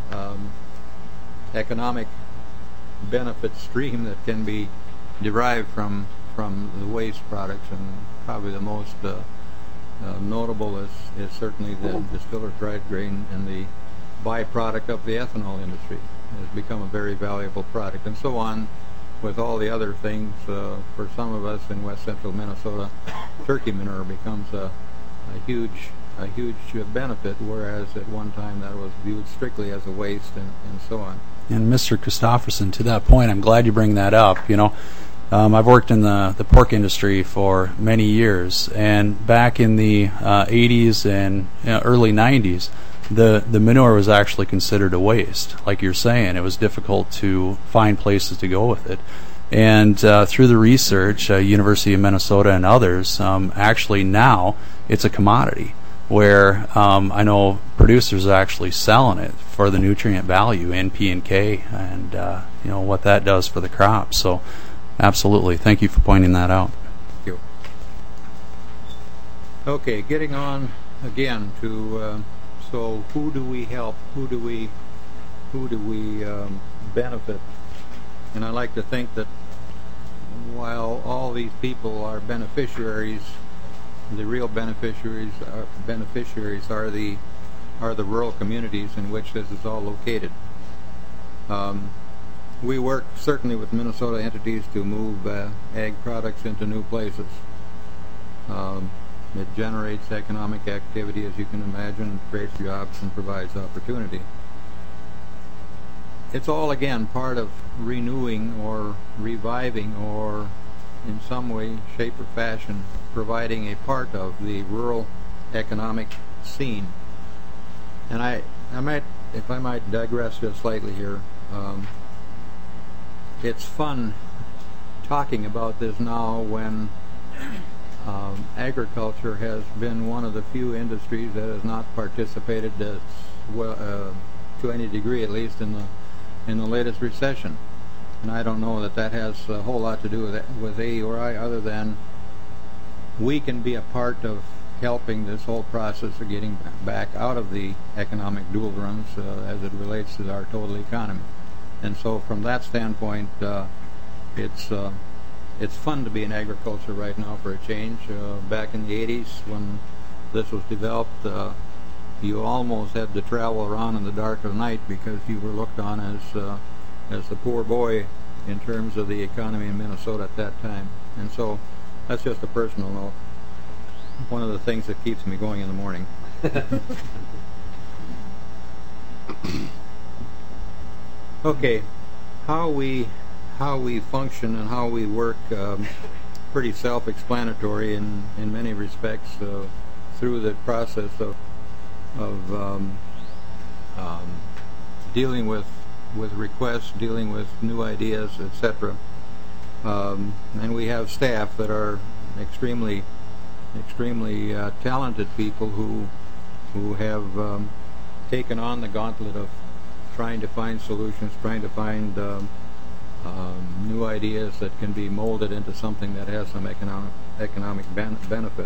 economic benefit stream that can be derived from the waste products, and probably the most notable is certainly the distiller's dried grain, and the byproduct of the ethanol industry has become a very valuable product, and so on with all the other things. For some of us in west central Minnesota, turkey manure becomes a huge benefit, whereas at one time that was viewed strictly as a waste, and so on. And Mr. Christopherson, to that point, I'm glad you bring that up. I've worked in the pork industry for many years, and back in the 80s and early 90s, the manure was actually considered a waste. Like you're saying, it was difficult to find places to go with it. And through the research, University of Minnesota and others, actually now it's a commodity where I know producers are actually selling it for the nutrient value, N, P, and K, and what that does for the crop. So absolutely. Thank you for pointing that out. Thank you. Okay, getting on again to so who do we help? Who do we benefit? And I like to think that while all these people are beneficiaries, the real beneficiaries are the rural communities in which this is all located. We work certainly with Minnesota entities to move ag products into new places. It generates economic activity, as you can imagine, creates jobs and provides opportunity. It's all, again, part of renewing or reviving or in some way, shape, or fashion providing a part of the rural economic scene. And I might, if I might digress just slightly here, it's fun talking about this now when agriculture has been one of the few industries that has not participated as well, to any degree at least, in the latest recession. And I don't know that has a whole lot to do with AURI, other than we can be a part of helping this whole process of getting back out of the economic doldrums as it relates to our total economy. And so from that standpoint, it's fun to be in agriculture right now for a change. Back in the 80s, when this was developed, you almost had to travel around in the dark of the night because you were looked on as the poor boy in terms of the economy in Minnesota at that time. And so that's just a personal note. One of the things that keeps me going in the morning. Okay, how we function and how we work, pretty self-explanatory in many respects through the process of dealing with requests, dealing with new ideas, etc. And we have staff that are extremely talented people who have taken on the gauntlet of trying to find solutions, trying to find new ideas that can be molded into something that has some economic benefit.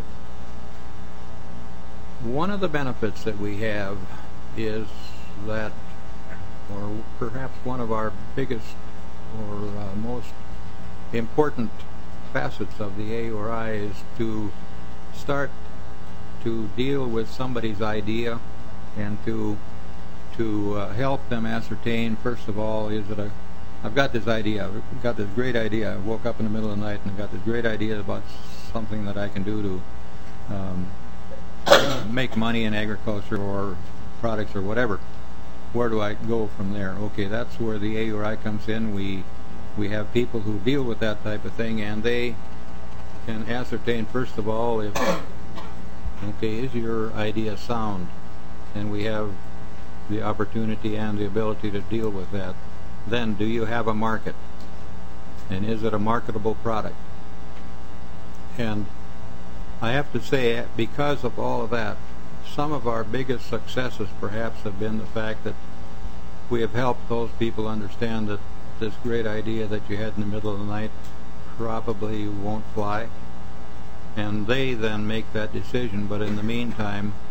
One of the benefits that we have is that, or perhaps one of our biggest or most important facets of the AURI, is to start to deal with somebody's idea and to help them ascertain, first of all, I've got this idea, I've got this great idea, I woke up in the middle of the night and I've got this great idea about something that I can do to make money in agriculture or products or whatever. Where do I go from there? Okay, that's where the AURI comes in. We have people who deal with that type of thing, and they can ascertain, first of all, if, okay, is your idea sound? And we have the opportunity and the ability to deal with that. Then, do you have a market? And is it a marketable product? And I have to say, because of all of that, some of our biggest successes perhaps have been the fact that we have helped those people understand that this great idea that you had in the middle of the night probably won't fly. And they then make that decision, but in the meantime,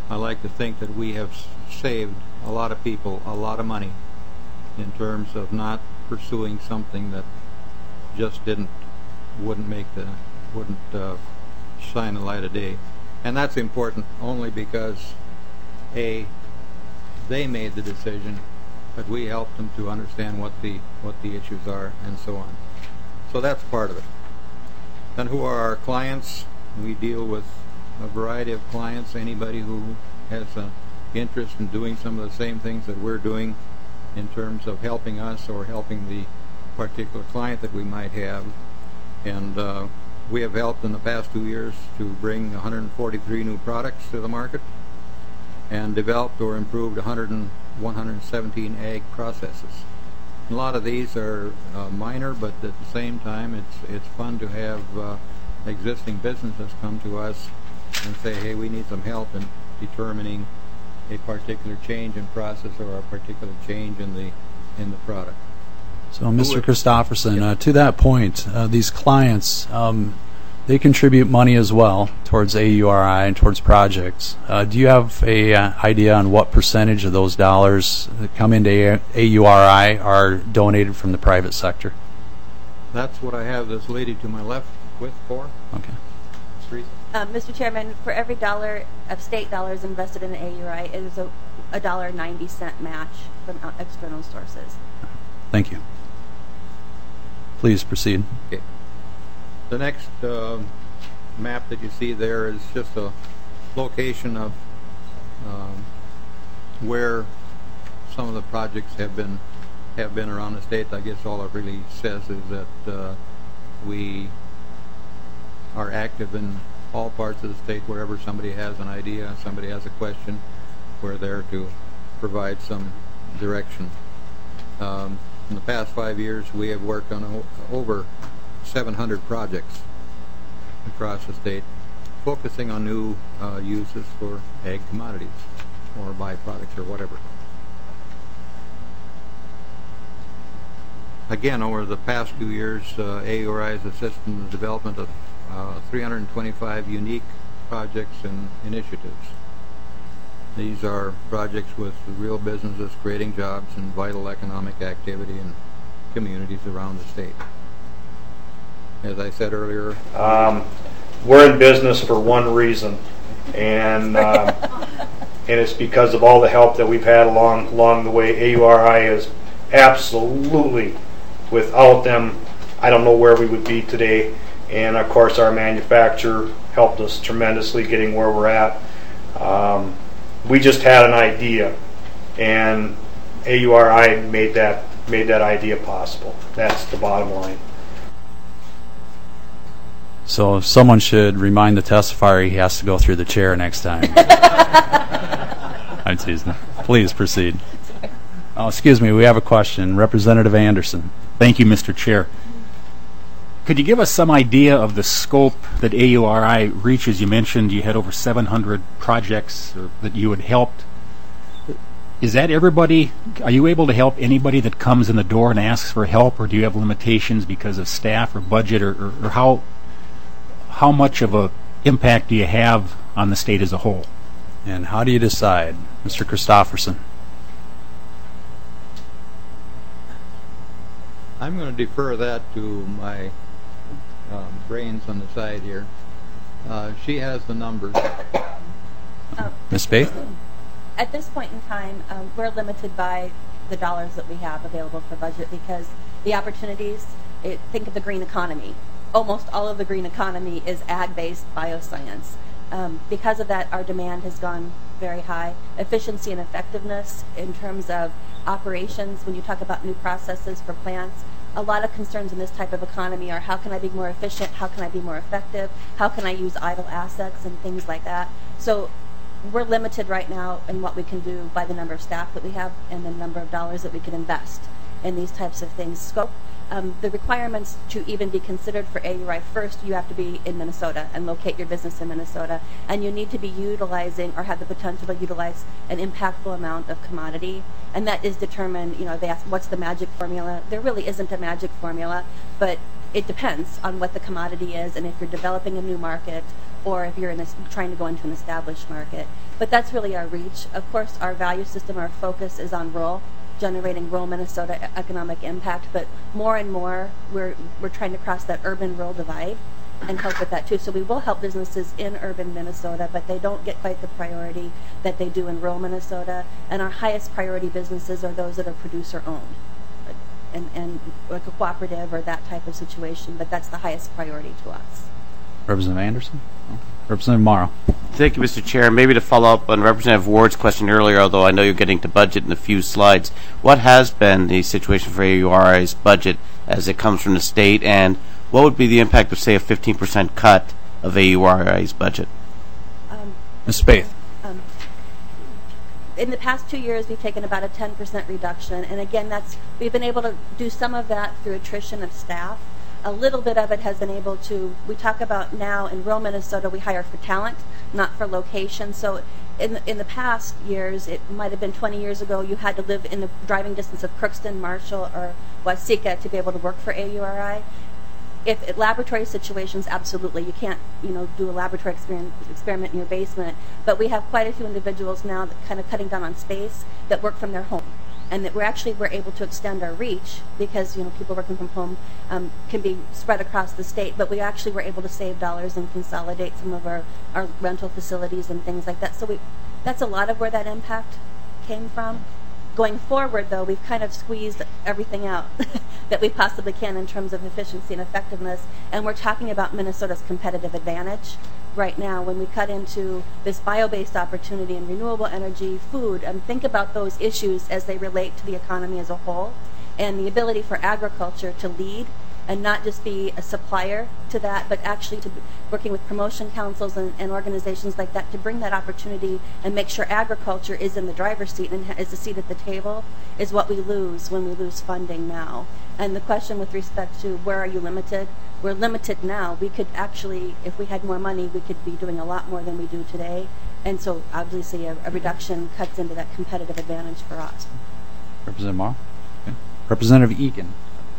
I like to think that we have saved a lot of people a lot of money in terms of not pursuing something that just wouldn't shine the light of day. And that's important only because they made the decision, but we helped them to understand what the issues are and so on. So that's part of it. Then who are our clients? We deal with a variety of clients, anybody who has an interest in doing some of the same things that we're doing in terms of helping us or helping the particular client that we might have. And we have helped in the past 2 years to bring 143 new products to the market and developed or improved 117 ag processes. A lot of these are minor, but at the same time it's fun to have existing businesses come to us and say, hey, we need some help in determining a particular change in process or a particular change in the product. So, Mr. Christofferson, to that point, these clients, they contribute money as well towards AURI and towards projects. Do you have a idea on what percentage of those dollars that come into AURI are donated from the private sector? That's what I have this lady to my left with for. Okay. Mr. Chairman, for every dollar of state dollars invested in the AURI, it is a $1.90 match from external sources. Thank you. Please proceed. Okay. The next map that you see there is just a location of where some of the projects have been around the state. I guess all it really says is that we are active in all parts of the state. Wherever somebody has an idea, somebody has a question, we're there to provide some direction. In the past 5 years, we have worked on over 700 projects across the state, focusing on new uses for ag commodities or byproducts or whatever. Again, over the past 2 years, AURI has assisted in the development of 325 unique projects and initiatives. These are projects with real businesses creating jobs and vital economic activity in communities around the state. As I said earlier, we're in business for one reason, and it's because of all the help that we've had along the way. AURI is absolutely, without them, I don't know where we would be today. And of course, our manufacturer helped us tremendously getting where we're at. We just had an idea, and AURI made that idea possible. That's the bottom line. So if someone should remind the testifier he has to go through the chair next time. I'm teasing. Please proceed. Oh, excuse me, we have a question. Representative Anderson. Thank you, Mr. Chair. Could you give us some idea of the scope that AURI reaches? You mentioned you had over 700 projects that you had helped. Is that everybody? Are you able to help anybody that comes in the door and asks for help, or do you have limitations because of staff or budget, or how much of an impact do you have on the state as a whole? And how do you decide? Mr. Christofferson. I'm going to defer that to my brains on the side here. She has the numbers. Ms. Spaeth? At this point in time, we're limited by the dollars that we have available for budget because the opportunities, think of the green economy. Almost all of the green economy is ag-based bioscience. Because of that, our demand has gone very high. Efficiency and effectiveness in terms of operations, when you talk about new processes for plants, a lot of concerns in this type of economy are how can I be more efficient, how can I be more effective, how can I use idle assets and things like that. So we're limited right now in what we can do by the number of staff that we have and the number of dollars that we can invest in these types of things. Scope. The requirements to even be considered for AURI, first you have to be in Minnesota and locate your business in Minnesota, and you need to be utilizing or have the potential to utilize an impactful amount of commodity, and that is determined, they ask what's the magic formula. There really isn't a magic formula, but it depends on what the commodity is, and if you're developing a new market or if you're trying to go into an established market. But that's really our reach. Of course, our value system, our focus is on rural, generating rural Minnesota economic impact, but more and more we're trying to cross that urban-rural divide and help with that too. So we will help businesses in urban Minnesota, but they don't get quite the priority that they do in rural Minnesota. And our highest priority businesses are those that are producer-owned, and like a cooperative or that type of situation. But that's the highest priority to us. Representative Anderson? Representative Morrow. Thank you, Mr. Chair. Maybe to follow up on Representative Ward's question earlier, although I know you're getting to budget in a few slides, what has been the situation for AURI's budget as it comes from the state, and what would be the impact of, say, a 15% cut of AURI's budget? Ms. Spaeth. In the past 2 years, we've taken about a 10% reduction, and again, we've been able to do some of that through attrition of staff. A little bit of it has been able to, we talk about now in rural Minnesota, we hire for talent, not for location. So in the past years, it might have been 20 years ago, you had to live in the driving distance of Crookston, Marshall, or Waseca to be able to work for AURI. If laboratory situations, absolutely, you can't, do a laboratory experiment in your basement. But we have quite a few individuals now that kind of cutting down on space that work from their home, and that we're able to extend our reach because people working from home can be spread across the state. But we actually were able to save dollars and consolidate some of our rental facilities and things like that. So that's a lot of where that impact came from. Going forward, though, we've kind of squeezed everything out that we possibly can in terms of efficiency and effectiveness, and we're talking about Minnesota's competitive advantage right now when we cut into this bio-based opportunity in renewable energy, food, and think about those issues as they relate to the economy as a whole, and the ability for agriculture to lead and not just be a supplier to that, but actually to working with promotion councils and organizations like that to bring that opportunity and make sure agriculture is in the driver's seat and is a seat at the table is what we lose when we lose funding now. And the question with respect to where are you limited, we're limited now. We could actually, if we had more money, we could be doing a lot more than we do today. And so obviously a reduction cuts into that competitive advantage for us. Representative Morrow. Okay. Representative Egan.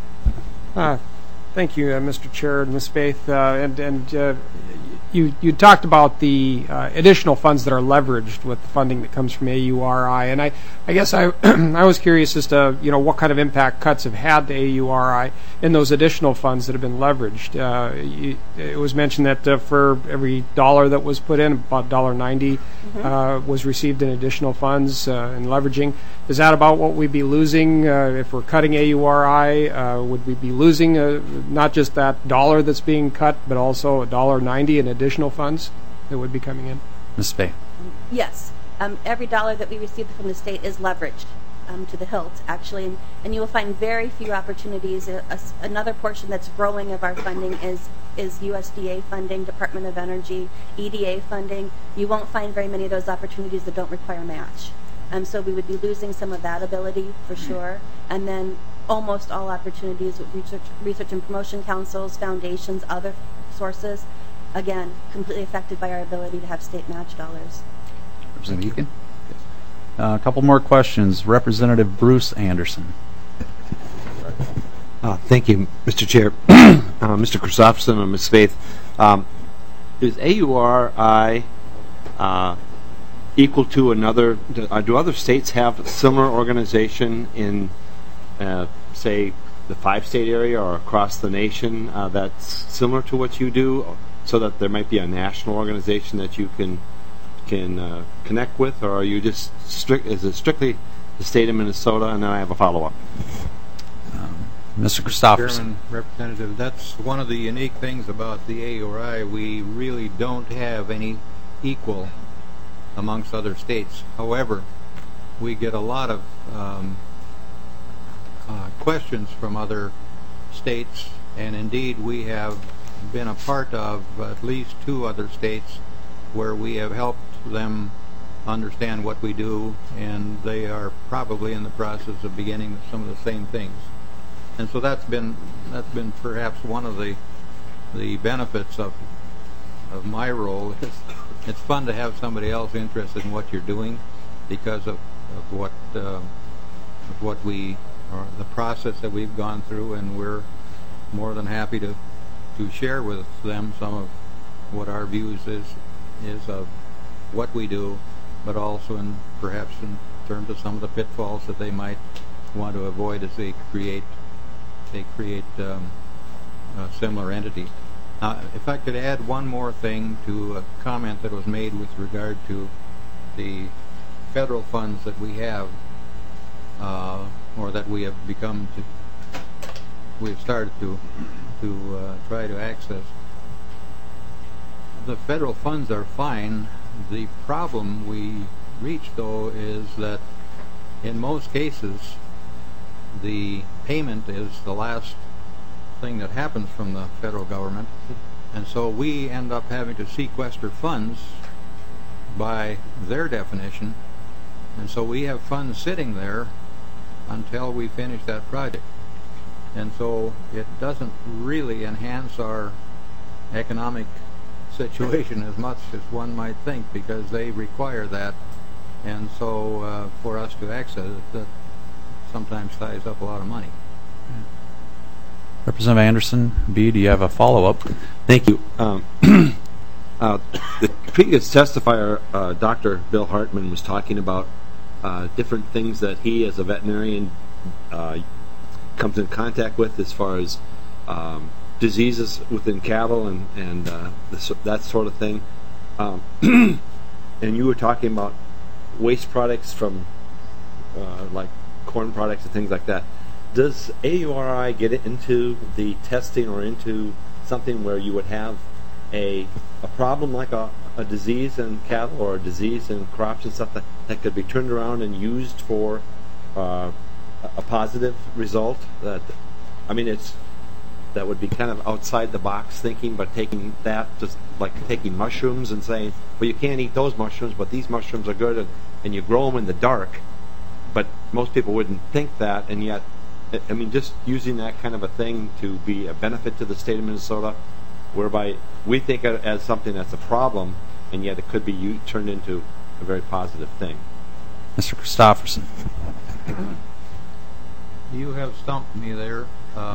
Thank you, Mr. Chair and Ms. Spaeth. You talked about the additional funds that are leveraged with the funding that comes from AURI, and I guess I was curious as to what kind of impact cuts have had to AURI in those additional funds that have been leveraged. It was mentioned that for every dollar that was put in, about $1.90 was received in additional funds and leveraging. Is that about what we'd be losing if we're cutting AURI? Would we be losing not just that dollar that's being cut, but also $1.90 in additional funds that would be coming in? Ms. Spaeth. Yes. Every dollar that we receive from the state is leveraged to the hilt, actually, and you will find very few opportunities. Another portion that's growing of our funding is USDA funding, Department of Energy, EDA funding. You won't find very many of those opportunities that don't require match. So we would be losing some of that ability for sure. And then almost all opportunities with research and promotion councils, foundations, other sources, again, completely affected by our ability to have state match dollars. Representative Egan. A couple more questions. Representative Bruce Anderson. Thank you, Mr. Chair. Mr. Christopherson and Ms. Spaeth, is AURI equal to another? Do other states have a similar organization in, say, the 5-state area or across the nation that's similar to what you do, so that there might be a national organization that you can connect with, or are you just is it strictly the state of Minnesota? And then I have a follow-up. Mr. Christopherson. Chairman, Representative, that's one of the unique things about the AURI. We really don't have any equal amongst other states. However, we get a lot of questions from other states, and indeed we have been a part of at least 2 other states where we have helped them understand what we do, and they are probably in the process of beginning some of the same things. And so that's been perhaps one of the benefits of my role. It's fun to have somebody else interested in what you're doing because of what we or the process that we've gone through, and we're more than happy to share with them some of what our views is of what we do, but also perhaps in terms of some of the pitfalls that they might want to avoid as they create a similar entity. If I could add one more thing to a comment that was made with regard to the federal funds that we have, or that we have started to try to access. The federal funds are fine. The problem we reach, though, is that in most cases the payment is the last thing that happens from the federal government, and so we end up having to sequester funds by their definition, and so we have funds sitting there until we finish that project. And so it doesn't really enhance our economic situation as much as one might think, because they require that, and so for us to access it, that sometimes ties up a lot of money. Representative Anderson, B, do you have a follow-up? Thank you. The previous testifier, Dr. Bill Hartman, was talking about different things that he, as a veterinarian, comes in contact with as far as diseases within cattle and that sort of thing. And you were talking about waste products from like corn products and things like that. Does AURI get into the testing or into something where you would have a problem like a disease in cattle or a disease in crops and stuff that could be turned around and used for a positive result? That would be kind of outside the box thinking, but taking that, just like taking mushrooms and saying, well, you can't eat those mushrooms, but these mushrooms are good, and you grow them in the dark. But most people wouldn't think that, and yet, just using that kind of a thing to be a benefit to the state of Minnesota, whereby we think of it as something that's a problem, and yet it could be turned into a very positive thing. Mr. Christofferson. You have stumped me there.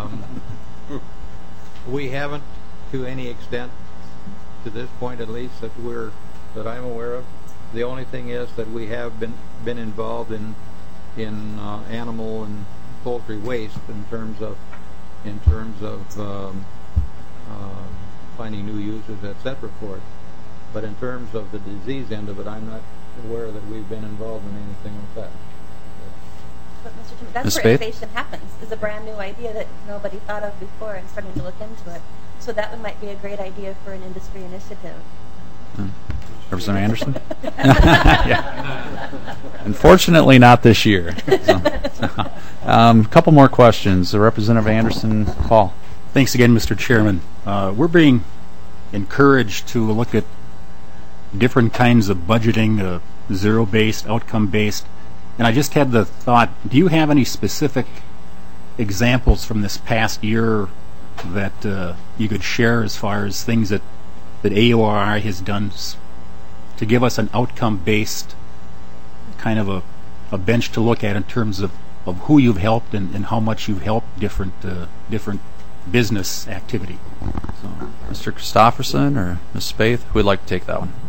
We haven't, to any extent, to this point at least, that I'm aware of. The only thing is that we have been involved in animal and poultry waste in terms of finding new uses, etc. for it. But in terms of the disease end of it, I'm not aware that we've been involved in anything like that. But Mr. Chairman, that's where innovation happens, is a brand new idea that nobody thought of before and starting to look into it. So that might be a great idea for an industry initiative. Representative Anderson? Yeah. Unfortunately, not this year. A couple more questions. Representative Anderson, Paul. Thanks again, Mr. Chairman. We're being encouraged to look at different kinds of budgeting, zero-based, outcome-based. And I just had the thought, do you have any specific examples from this past year that you could share as far as things that AURI has done to give us an outcome-based kind of a bench to look at in terms of who you've helped and how much you've helped different business activity? So, Mr. Christofferson or Ms. Spaeth, who would like to take that one?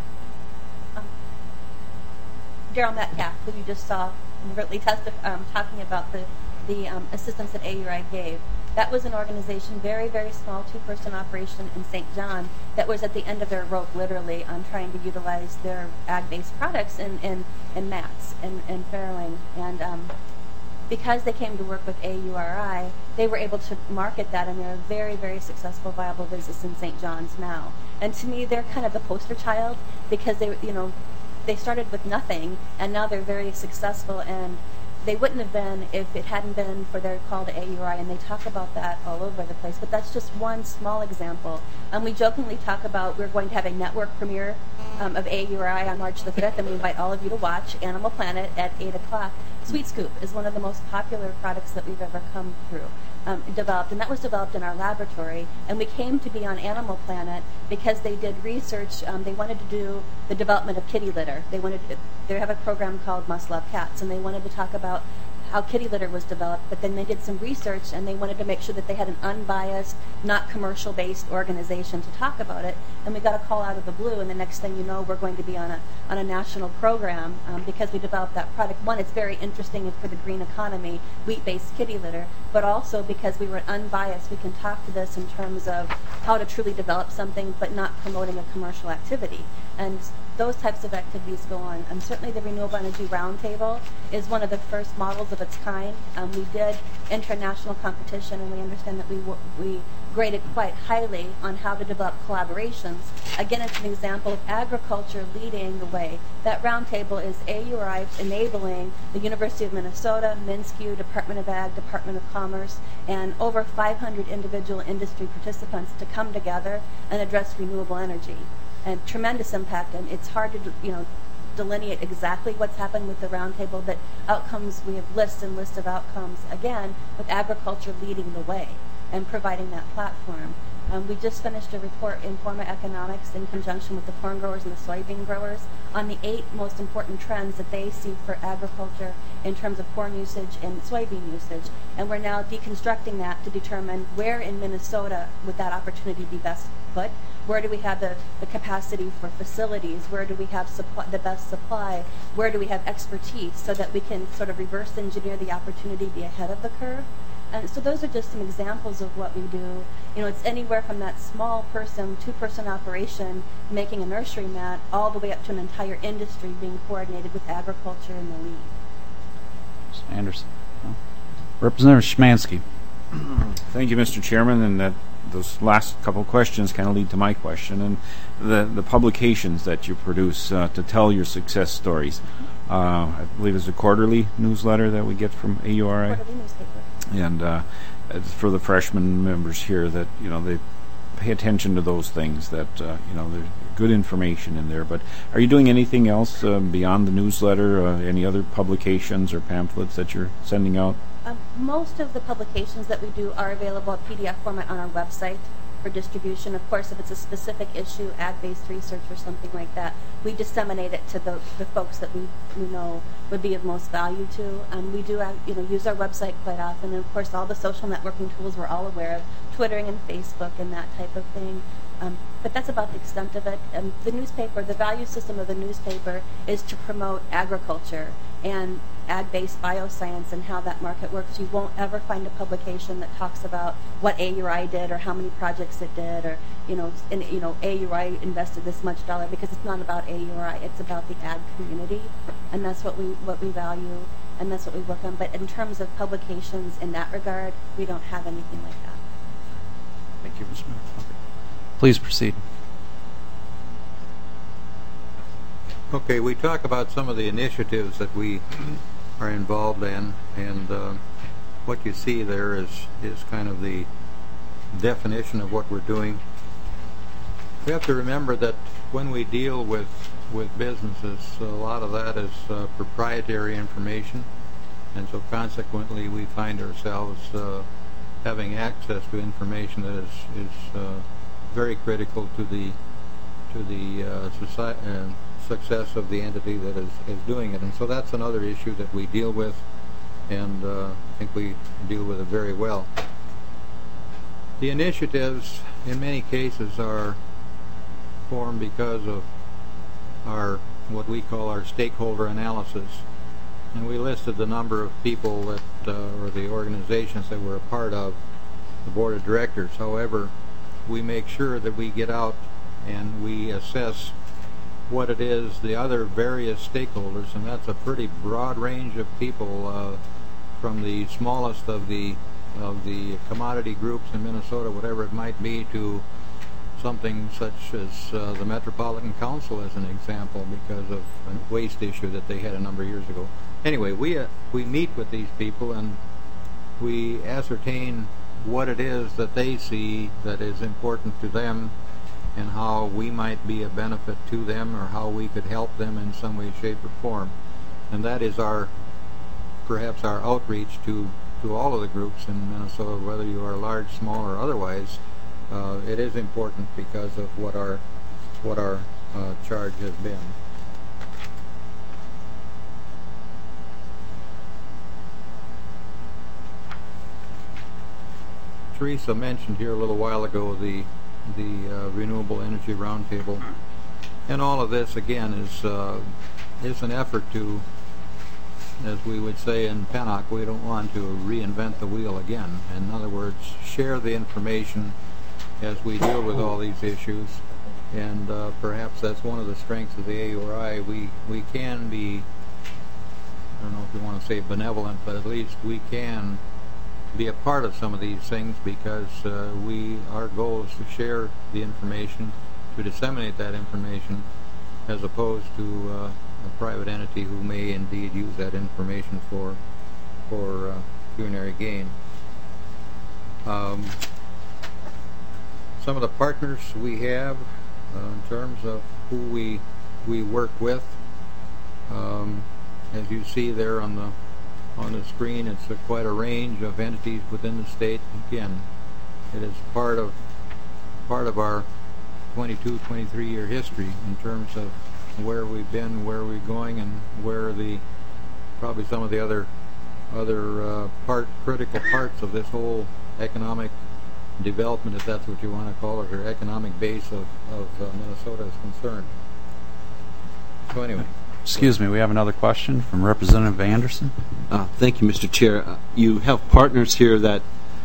Daryl Metcalf, who you just saw really talking about the assistance that AURI gave. That was an organization, very, very small, 2-person operation in St. John, that was at the end of their rope, literally, on trying to utilize their ag-based products in mats and farrowing. And because they came to work with AURI, they were able to market that, and they're a very, very successful, viable business in St. John's now. And to me, they're kind of the poster child, because they started with nothing, and now they're very successful, and they wouldn't have been if it hadn't been for their call to AURI, and they talk about that all over the place. But that's just one small example. We jokingly talk about we're going to have a network premiere of AURI on March the 5th, and we invite all of you to watch Animal Planet at 8 o'clock. Sweet Scoop is one of the most popular products that we've ever come through. Developed, and that was developed in our laboratory, and we came to be on Animal Planet because they did research. They wanted to do the development of kitty litter. They have a program called Must Love Cats, and they wanted to talk about how kitty litter was developed, but then they did some research and they wanted to make sure that they had an unbiased, not commercial-based organization to talk about it. And we got a call out of the blue, and the next thing you know, we're going to be on a national program because we developed that product. One, it's very interesting for the green economy, wheat-based kitty litter, but also because we were unbiased, we can talk to this in terms of how to truly develop something, but not promoting a commercial activity. And those types of activities go on. Certainly the Renewable Energy Roundtable is one of the first models of its kind. We did international competition, and we understand that we graded quite highly on how to develop collaborations. Again, it's an example of agriculture leading the way. That roundtable is AURI enabling the University of Minnesota, MnSCU, Department of Ag, Department of Commerce, and over 500 individual industry participants to come together and address renewable energy. And tremendous impact, and it's hard to delineate exactly what's happened with the roundtable, but outcomes, we have lists and lists of outcomes, again, with agriculture leading the way and providing that platform. We just finished a report in Forma Economics in conjunction with the corn growers and the soybean growers on the 8 most important trends that they see for agriculture in terms of corn usage and soybean usage. And we're now deconstructing that to determine where in Minnesota would that opportunity be best put. Where do we have the capacity for facilities? Where do we have the best supply? Where do we have expertise so that we can sort of reverse engineer the opportunity, be ahead of the curve? And so those are just some examples of what we do. It's anywhere from that small person, 2-person operation making a nursery mat, all the way up to an entire industry being coordinated with agriculture in the lead. Mr. Anderson. No. Representative Szymanski. Thank you, Mr. Chairman, and those last couple of questions kind of lead to my question. And the publications that you produce to tell your success stories, I believe it's a quarterly newsletter that we get from AURI. Quarterly newspaper. And for the freshman members here, that they pay attention to those things. That there's good information in there. But are you doing anything else beyond the newsletter? Any other publications or pamphlets that you're sending out? Most of the publications that we do are available in PDF format on our website for distribution. Of course, if it's a specific issue, ag-based research or something like that, we disseminate it to the folks that we know would be of most value to. We do use our website quite often, and of course all the social networking tools we're all aware of, Twittering and Facebook and that type of thing. But that's about the extent of it. The newspaper, the value system of the newspaper is to promote agriculture and ag-based bioscience and how that market works. You won't ever find a publication that talks about what AURI did or how many projects it did, or AURI invested this much dollar, because it's not about AURI. It's about the ag community, and that's what we value, and that's what we work on. But in terms of publications in that regard, we don't have anything like that. Thank you, Ms. Smith. Please proceed. Okay, we talk about some of the initiatives that we are involved in, and what you see there is kind of the definition of what we're doing. We have to remember that when we deal with businesses, a lot of that is proprietary information, and so consequently we find ourselves having access to information that is very critical to the success of the entity that is doing it. And so that's another issue that we deal with, and I think we deal with it very well. The initiatives in many cases are formed because of what we call our stakeholder analysis, and we listed the number of people that or the organizations that we're a part of the board of directors. However, we make sure that we get out and we assess what it is, the other various stakeholders, and that's a pretty broad range of people, from the smallest of the commodity groups in Minnesota, whatever it might be, to something such as the Metropolitan Council as an example, because of a waste issue that they had a number of years ago. Anyway, we meet with these people and we ascertain what it is that they see that is important to them, and how we might be a benefit to them, or how we could help them in some way, shape, or form. And that is perhaps our outreach to all of the groups in Minnesota, whether you are large, small, or otherwise. It is important because of what our charge has been. Teresa mentioned here a little while ago the Renewable Energy Roundtable, and all of this again is an effort to, as we would say in Pennock, we don't want to reinvent the wheel again. In other words, share the information as we deal with all these issues, and perhaps that's one of the strengths of the AURI. We can be, I don't know if you want to say benevolent, but at least we can be a part of some of these things because our goal is to share the information, to disseminate that information, as opposed to a private entity who may indeed use that information for pecuniary gain. Some of the partners we have in terms of who we work with, as you see there on the screen, it's quite a range of entities within the state. Again, it is part of our 23 year history in terms of where we've been, where we're going, and where probably some of the other critical parts of this whole economic development, if that's what you want to call it, or economic base of Minnesota is concerned. So anyway. Excuse me, we have another question from Representative Anderson. Thank you, Mr. Chair. You have partners here that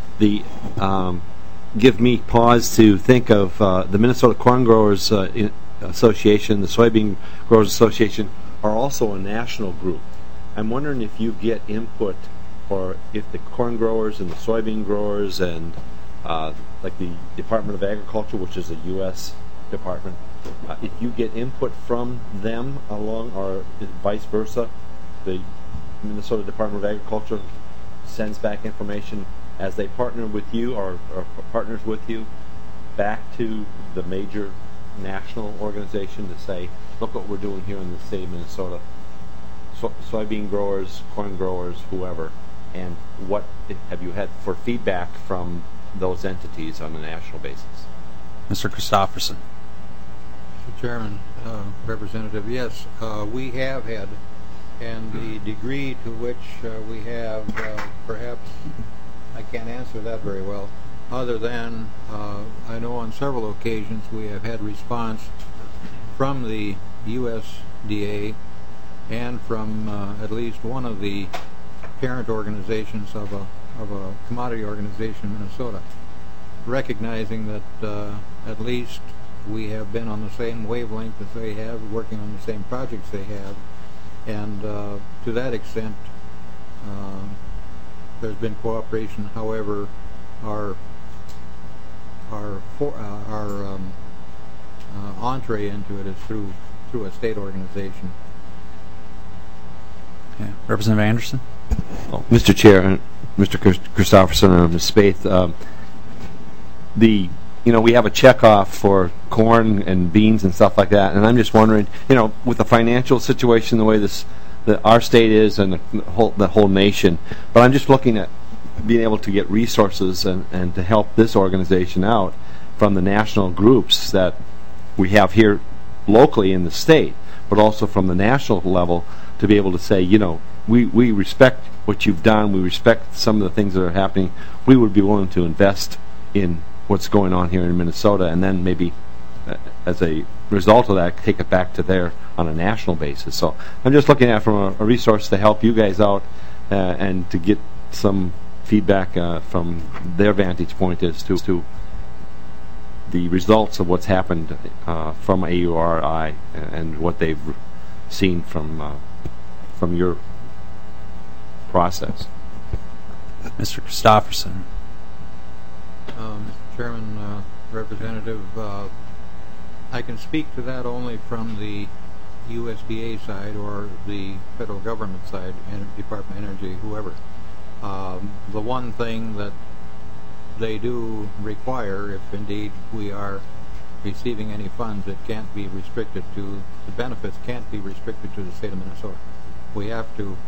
give me pause to think of the Minnesota Corn Growers Association, the Soybean Growers Association are also a national group. I'm wondering if you get input, or if the corn growers and the soybean growers and like the Department of Agriculture, which is a U.S. department, if you get input from them along, or vice versa, the Minnesota Department of Agriculture sends back information as they partner with you or partners with you back to the major national organization to say, look what we're doing here in the state of Minnesota. Soybean growers, corn growers, whoever, and what have you had for feedback from those entities on a national basis? Mr. Christofferson. Mr. Chairman, Representative, yes, we have had, and the degree to which we have, perhaps I can't answer that very well, other than I know on several occasions we have had response from the USDA and from at least one of the parent organizations of a commodity organization in Minnesota, recognizing that at least we have been on the same wavelength as they have, working on the same projects they have, and to that extent there's been cooperation. However, our entree into it is through a state organization. Yeah. Representative Anderson. Mr. Chair, Mr. Christofferson, and Ms. Spaeth, we have a checkoff for corn and beans and stuff like that, and I'm just wondering, with the financial situation the way our state is and the whole nation, but I'm just looking at being able to get resources and to help this organization out from the national groups that we have here locally in the state, but also from the national level, to be able to say, we respect what you've done, we respect some of the things that are happening, we would be willing to invest in what's going on here in Minnesota, and then maybe as a result of that, take it back to there on a national basis. So I'm just looking at it from a resource to help you guys out and to get some feedback from their vantage point as to the results of what's happened from AURI and what they've seen from your process. Mr. Christofferson. Mr. Chairman, Representative, I can speak to that only from the USDA side or the federal government side, Department of Energy, whoever. The one thing that they do require, if indeed we are receiving any funds, it can't be restricted to, the benefits can't be restricted to the state of Minnesota. We have to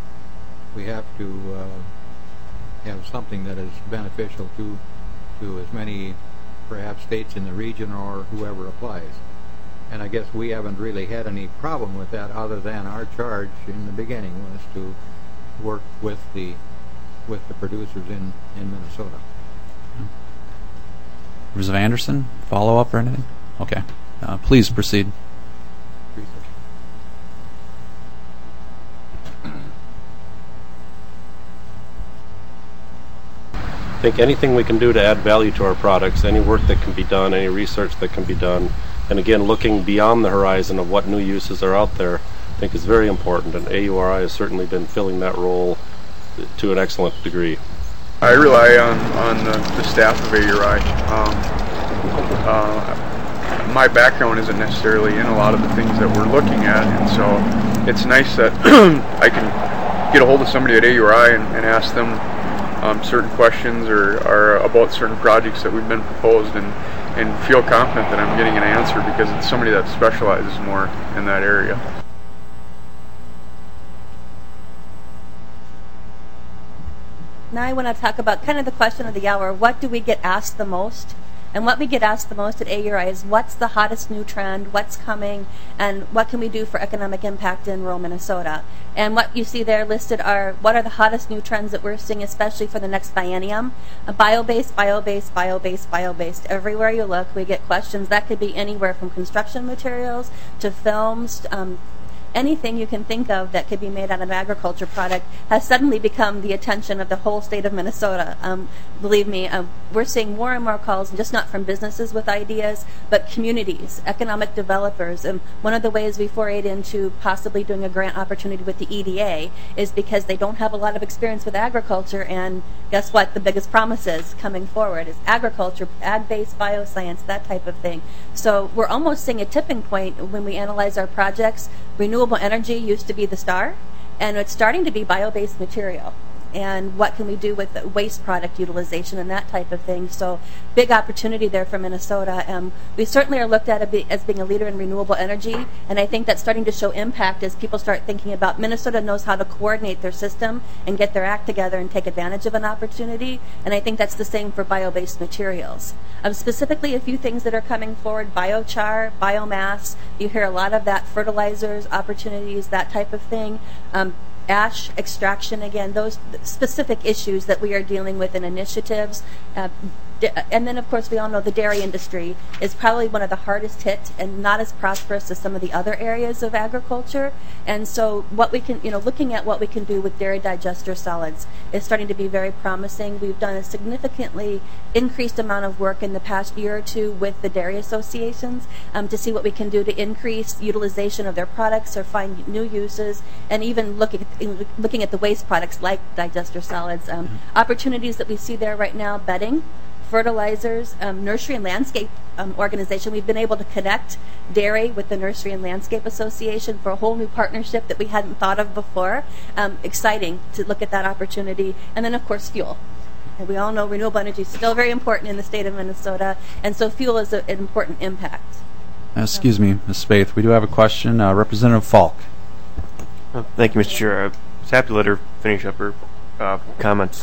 have something that is beneficial to as many perhaps states in the region or whoever applies. And I guess we haven't really had any problem with that, other than our charge in the beginning was to work with the producers in Minnesota. Representative Anderson, follow up or anything? Okay. Please proceed. I think anything we can do to add value to our products, any work that can be done, any research that can be done, and again, looking beyond the horizon of what new uses are out there, I think is very important, and AURI has certainly been filling that role to an excellent degree. I rely on the staff of AURI. My background isn't necessarily in a lot of the things that we're looking at, and so it's nice that I can get a hold of somebody at AURI and ask them certain questions or about certain projects that we've been proposed, and feel confident that I'm getting an answer because it's somebody that specializes more in that area. Now I want to talk about kind of the question of the hour. What do we get asked the most? And what we get asked the most at AURI is what's the hottest new trend, what's coming, and what can we do for economic impact in rural Minnesota? And what you see there listed are what are the hottest new trends that we're seeing, especially for the next biennium. Bio-based, bio-based, bio-based, bio-based. Everywhere you look, we get questions. That could be anywhere from construction materials to films, anything you can think of that could be made out of an agriculture product has suddenly become the attention of the whole state of Minnesota. Believe me, we're seeing more and more calls, just not from businesses with ideas, but communities, economic developers. And one of the ways we forayed into possibly doing a grant opportunity with the EDA is because they don't have a lot of experience with agriculture, and guess what? The biggest promise is coming forward is agriculture, ag-based bioscience, that type of thing. So we're almost seeing a tipping point when we analyze our projects. Renewable energy used to be the star, and it's starting to be bio-based material. And what can we do with waste product utilization and that type of thing? So big opportunity there for Minnesota. We certainly are looked at as being a leader in renewable energy, and I think that's starting to show impact as people start thinking about Minnesota knows how to coordinate their system and get their act together and take advantage of an opportunity, and I think that's the same for bio-based materials. Specifically, a few things that are coming forward: biochar, biomass. You hear a lot of that, fertilizers, opportunities, that type of thing. Ash extraction, again, those specific issues that we are dealing with in initiatives. And then, of course, we all know the dairy industry is probably one of the hardest hit and not as prosperous as some of the other areas of agriculture. And so what we can, looking at what we can do with dairy digester solids is starting to be very promising. We've done a significantly increased amount of work in the past year or two with the dairy associations to see what we can do to increase utilization of their products or find new uses, and even looking at the waste products like digester solids. Opportunities that we see there right now: bedding, fertilizers, nursery and landscape organization. We've been able to connect dairy with the Nursery and Landscape Association for a whole new partnership that we hadn't thought of before. Exciting to look at that opportunity. And then, of course, fuel. And we all know renewable energy is still very important in the state of Minnesota, and so fuel is an important impact. Excuse me, Ms. Spaeth, we do have a question. Representative Falk. Thank you, Mr. Chair. I was happy to let her finish up her comments.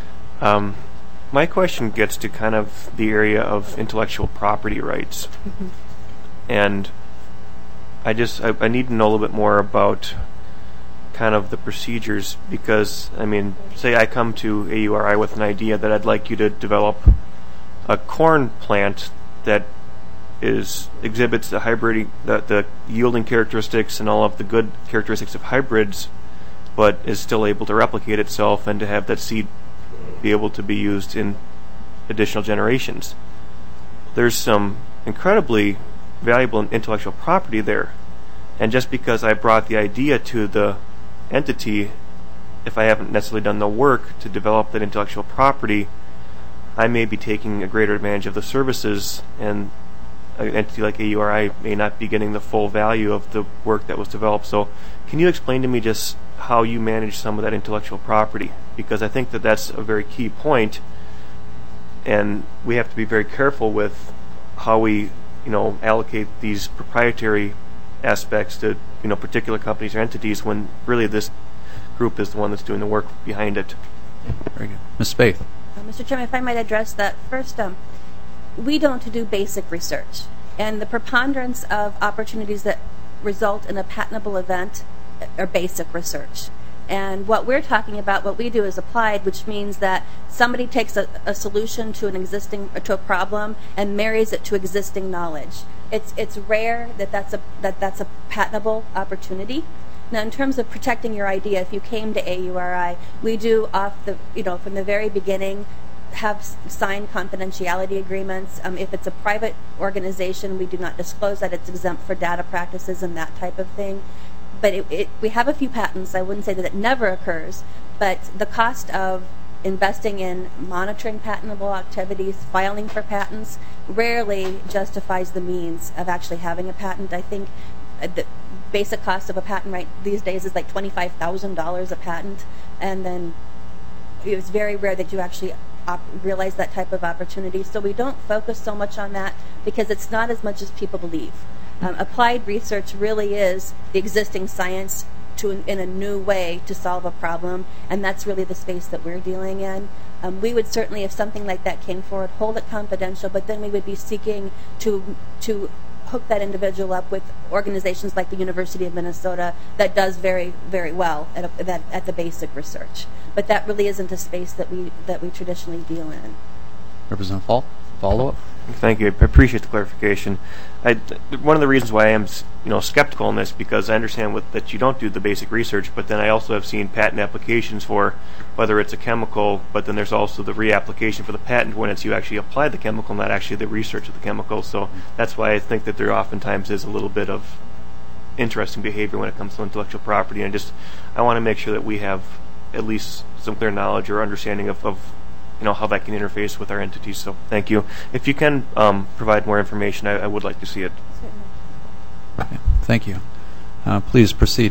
My question gets to kind of the area of intellectual property rights. And I need to know a little bit more about kind of the procedures, because, say I come to AURI with an idea that I'd like you to develop a corn plant that exhibits the yielding characteristics and all of the good characteristics of hybrids, but is still able to replicate itself and to have that seed be able to be used in additional generations. There's some incredibly valuable intellectual property there, and just because I brought the idea to the entity, if I haven't necessarily done the work to develop that intellectual property, I may be taking a greater advantage of the services, and an entity like AURI may not be getting the full value of the work that was developed. So can you explain to me just how you manage some of that intellectual property? Because I think that that's a very key point, and we have to be very careful with how we allocate these proprietary aspects to particular companies or entities, when really this group is the one that's doing the work behind it. Very good. Ms. Spaeth. Mr. Chairman, if I might address that first. We don't do basic research, and the preponderance of opportunities that result in a patentable event are basic research. And what we're talking about, what we do is applied, which means that somebody takes a solution to a problem and marries it to existing knowledge. It's rare that that's a patentable opportunity. Now, in terms of protecting your idea, if you came to AURI, we do from the very beginning have signed confidentiality agreements. If it's a private organization, we do not disclose that. It's exempt for data practices and that type of thing. But we have a few patents. I wouldn't say that it never occurs, but the cost of investing in monitoring patentable activities, filing for patents, rarely justifies the means of actually having a patent. I think the basic cost of a patent right these days is like $25,000 a patent, and then it's very rare that you actually realize that type of opportunity. So we don't focus so much on that because it's not as much as people believe. Applied research really is the existing science in a new way to solve a problem, and that's really the space that we're dealing in. We would certainly, if something like that came forward, hold it confidential, but then we would be seeking to hook that individual up with organizations like the University of Minnesota that does very, very well at the basic research. But that really isn't a space that we traditionally deal in. Representative Falk, follow-up. Thank you. I appreciate the clarification. One of the reasons why I am, skeptical on this, because I understand that you don't do the basic research, but then I also have seen patent applications for whether it's a chemical, but then there's also the reapplication for the patent when it's you actually apply the chemical, not actually the research of the chemical. So that's why I think that there oftentimes is a little bit of interesting behavior when it comes to intellectual property, and I want to make sure that we have at least some clear knowledge or understanding of how that can interface with our entities. So thank you. If you can provide more information, I would like to see it. Okay. Thank you. Please proceed.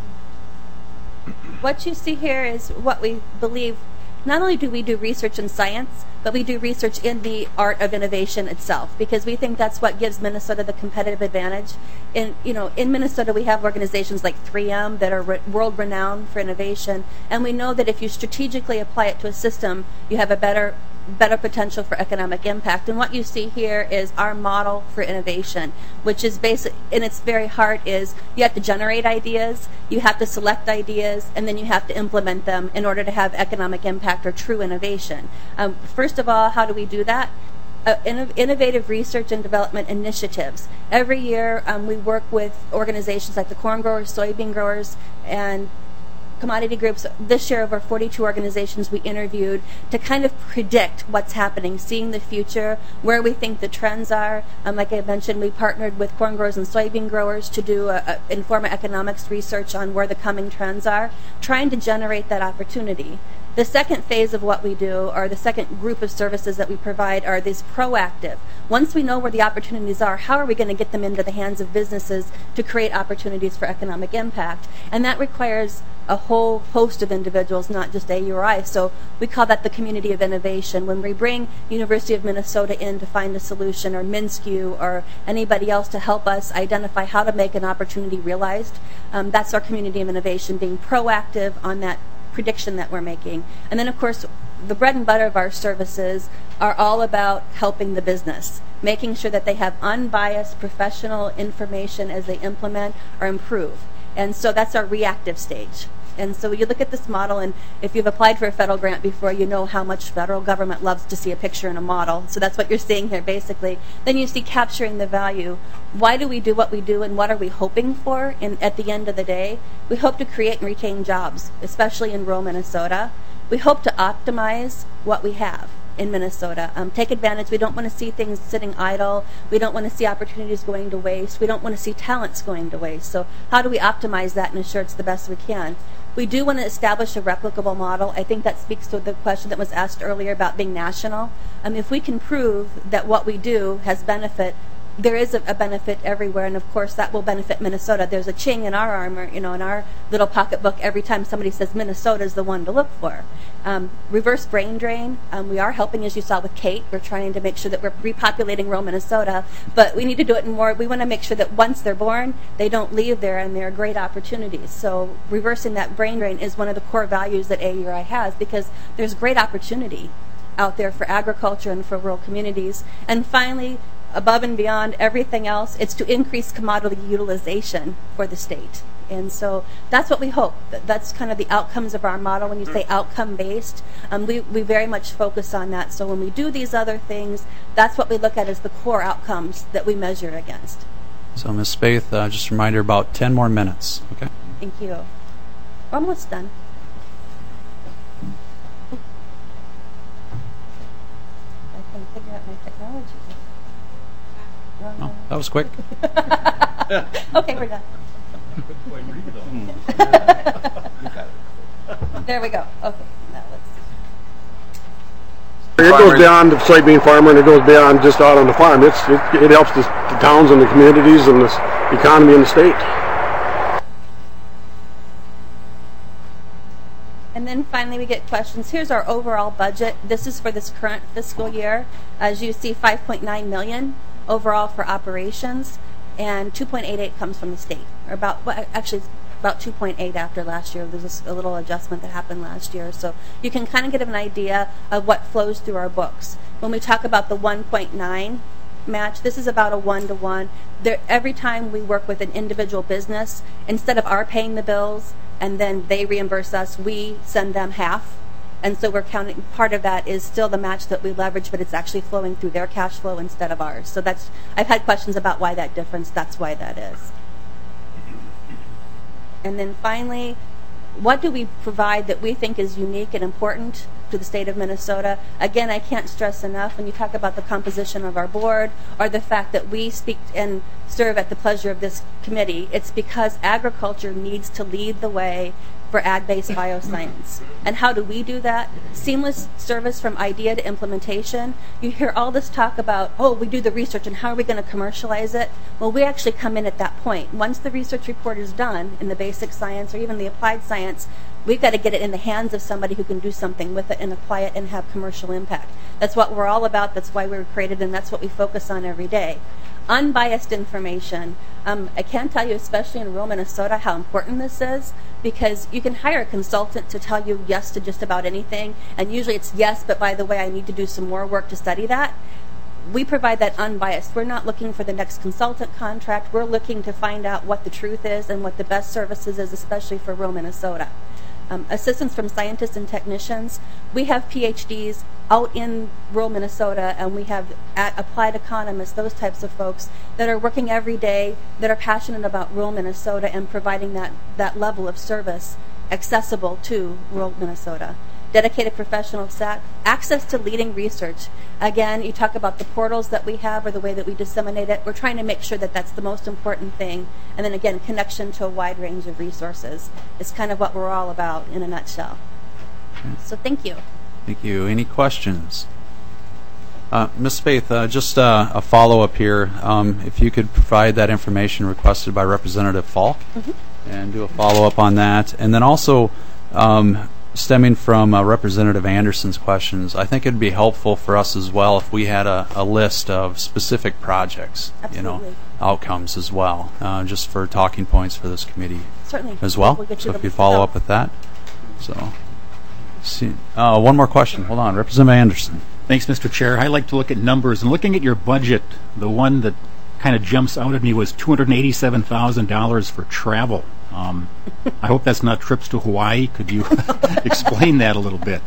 What you see here is what we believe. Not only do we do research in science, but we do research in the art of innovation itself, because we think that's what gives Minnesota the competitive advantage. In Minnesota, we have organizations like 3M that are world-renowned for innovation, and we know that if you strategically apply it to a system, you have a better potential for economic impact. And what you see here is our model for innovation, which is basic, in its very heart is you have to generate ideas, you have to select ideas, and then you have to implement them in order to have economic impact or true innovation. First of all, how do we do that? Innovative research and development initiatives. Every year we work with organizations like the corn growers, soybean growers, and commodity groups. This year, over 42 organizations we interviewed to kind of predict what's happening, seeing the future, where we think the trends are. Like I mentioned, we partnered with corn growers and soybean growers to do Informa Economics research on where the coming trends are, trying to generate that opportunity. The second phase of what we do, or the second group of services that we provide, are these proactive. Once we know where the opportunities are, how are we going to get them into the hands of businesses to create opportunities for economic impact? And that requires a whole host of individuals, not just AURI. So we call that the community of innovation. When we bring University of Minnesota in to find a solution, or MnSCU, or anybody else to help us identify how to make an opportunity realized, that's our community of innovation, being proactive on that prediction that we're making. And then, of course, the bread and butter of our services are all about helping the business, making sure that they have unbiased professional information as they implement or improve. And so that's our reactive stage. And so you look at this model, and if you've applied for a federal grant before, you know how much federal government loves to see a picture and a model. So that's what you're seeing here, basically. Then you see capturing the value. Why do we do what we do, and what are we hoping for at the end of the day? We hope to create and retain jobs, especially in rural Minnesota. We hope to optimize what we have in Minnesota. Take advantage. We don't want to see things sitting idle. We don't want to see opportunities going to waste. We don't want to see talents going to waste. So how do we optimize that and ensure it's the best we can? We do want to establish a replicable model. I think that speaks to the question that was asked earlier about being national. If we can prove that what we do has benefit, there is a benefit everywhere, and of course that will benefit Minnesota. There's a ching in our armor, in our little pocketbook every time somebody says Minnesota is the one to look for. Reverse brain drain. We are helping, as you saw with Kate. We're trying to make sure that we're repopulating rural Minnesota, but we need to do it in more. We want to make sure that once they're born, they don't leave there, and there are great opportunities. So reversing that brain drain is one of the core values that AURI has, because there's great opportunity out there for agriculture and for rural communities. And finally, above and beyond everything else, it's to increase commodity utilization for the state. And so that's what we hope. That's kind of the outcomes of our model. When you say outcome-based, we very much focus on that. So when we do these other things, that's what we look at as the core outcomes that we measure against. So, Ms. Spaeth, just a reminder, about 10 more minutes. Okay. Thank you. We're almost done. I can figure out my technology. Oh, that was quick. Okay, we're done. There we go. Okay, now let's see. It goes beyond the soybean farmer, and it goes beyond just out on the farm. It helps the towns and the communities and the economy in the state. And then finally we get questions. Here's our overall budget. This is for this current fiscal year. As you see, $5.9 million overall for operations, and 2.88 comes from the state. Or about, well, actually it's about 2.8 after last year. There's a little adjustment that happened last year. So you can kind of get an idea of what flows through our books. When we talk about the 1.9 match, this is about a 1-to-1. Every time we work with an individual business, instead of our paying the bills and then they reimburse us, we send them half. And so we're counting, part of that is still the match that we leverage, but it's actually flowing through their cash flow instead of ours. So that's, I've had questions about why that difference, that's why that is. And then finally, what do we provide that we think is unique and important to the state of Minnesota? Again, I can't stress enough when you talk about the composition of our board or the fact that we speak and serve at the pleasure of this committee, it's because agriculture needs to lead the way for ag-based bioscience. And how do we do that? Seamless service from idea to implementation. You hear all this talk about, oh, we do the research and how are we going to commercialize it? Well, we actually come in at that point. Once the research report is done in the basic science or even the applied science, we've got to get it in the hands of somebody who can do something with it and apply it and have commercial impact. That's what we're all about. That's why we were created, and that's what we focus on every day. Unbiased information. I can tell you, especially in rural Minnesota, how important this is, because you can hire a consultant to tell you yes to just about anything, and usually it's yes, but by the way, I need to do some more work to study that. We provide that unbiased. We're not looking for the next consultant contract. We're looking to find out what the truth is and what the best services is, especially for rural Minnesota. Assistance from scientists and technicians. We have PhDs out in rural Minnesota, and we have applied economists, those types of folks that are working every day, that are passionate about rural Minnesota and providing that level of service accessible to rural Minnesota. Dedicated professional staff, access to leading research. Again, you talk about the portals that we have or the way that we disseminate it. We're trying to make sure that that's the most important thing. And then again, connection to a wide range of resources is kind of what we're all about in a nutshell. Okay. So thank you. Thank you. Any questions? Ms. Spaeth, just a follow-up here. If you could provide that information requested by Representative Falk and do a follow-up on that. And then also, stemming from Representative Anderson's questions, I think it would be helpful for us as well if we had a list of specific projects, outcomes as well, just for talking points for this committee. Certainly. As well. We'll so if you follow up with that. So, one more question. Hold on, Representative Anderson. Thanks, Mr. Chair. I like to look at numbers, and looking at your budget, the one that kind of jumps out at me was $287,000 for travel. I hope that's not trips to Hawaii. Could you explain that a little bit?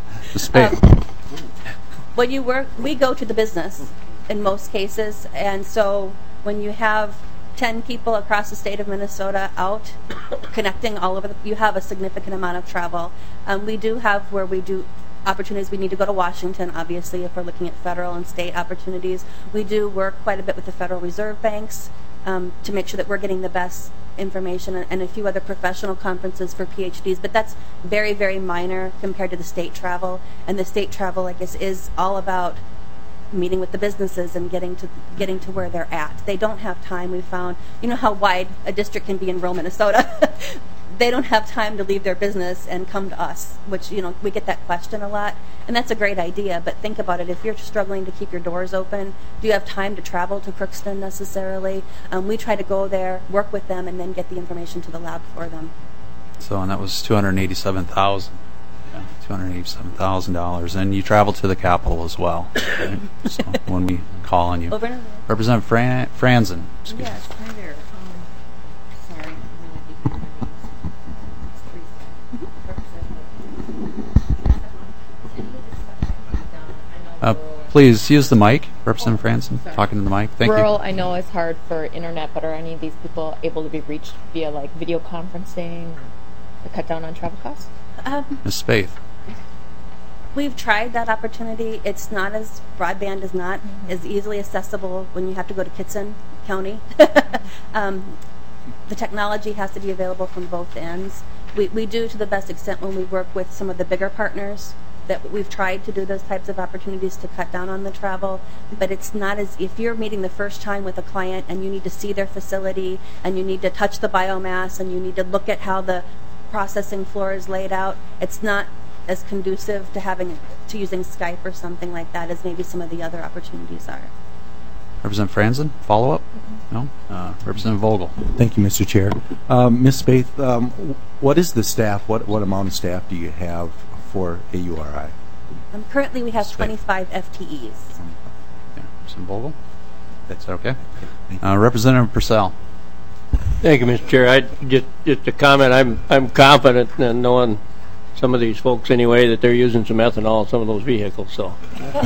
When you work, we go to the business in most cases, and so when you have 10 people across the state of Minnesota out connecting all over, you have a significant amount of travel. We do have where we do opportunities. We need to go to Washington, obviously, if we're looking at federal and state opportunities. We do work quite a bit with the Federal Reserve banks to make sure that we're getting the best information, and a few other professional conferences for PhDs, but that's very, very minor compared to the state travel. And the state travel, I guess, is all about meeting with the businesses and getting to where they're at. They don't have time. We found, you know how wide a district can be in rural Minnesota. They don't have time to leave their business and come to us, which, we get that question a lot, and that's a great idea, but think about it. If you're struggling to keep your doors open, do you have time to travel to Crookston necessarily? We try to go there, work with them, and then get the information to the lab for them. So, and that was $287,000. Yeah, $287,000, and you travel to the Capitol as well. Right? So when we call on you, over and over. Representative Franzen. Yes, hi there. Sorry. Please use the mic, Representative Franson, talking to the mic. Thank Rural, you. I know is hard for internet, but are any of these people able to be reached via like video conferencing to cut down on travel costs? Ms. Spaeth. We've tried that opportunity. It's not as, broadband is not as easily accessible when you have to go to Kitson County. The technology has to be available from both ends. We do to the best extent when we work with some of the bigger partners that we've tried to do those types of opportunities to cut down on the travel, but it's not as, if you're meeting the first time with a client and you need to see their facility and you need to touch the biomass and you need to look at how the processing floor is laid out, it's not as conducive to using Skype or something like that as maybe some of the other opportunities are. Representative Franzen, follow-up? No? Representative Vogel. Thank you, Mr. Chair. Ms. Spaeth, what is the staff, what amount of staff do you have for AURI? Currently we have 25 FTEs. Yeah. Representative Vogel? That's okay. Representative Purcell. Thank you, Mr. Chair. Just a comment. I'm confident in knowing some of these folks anyway that they're using some ethanol in some of those vehicles. So.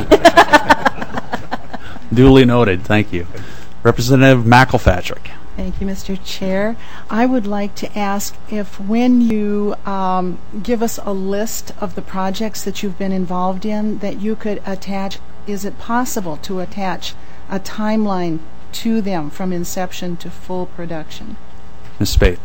Duly noted. Thank you. Representative McElpatrick. Thank you, Mr. Chair. I would like to ask if when you give us a list of the projects that you've been involved in, that you could attach, is it possible to attach a timeline to them from inception to full production? Ms. Spaeth.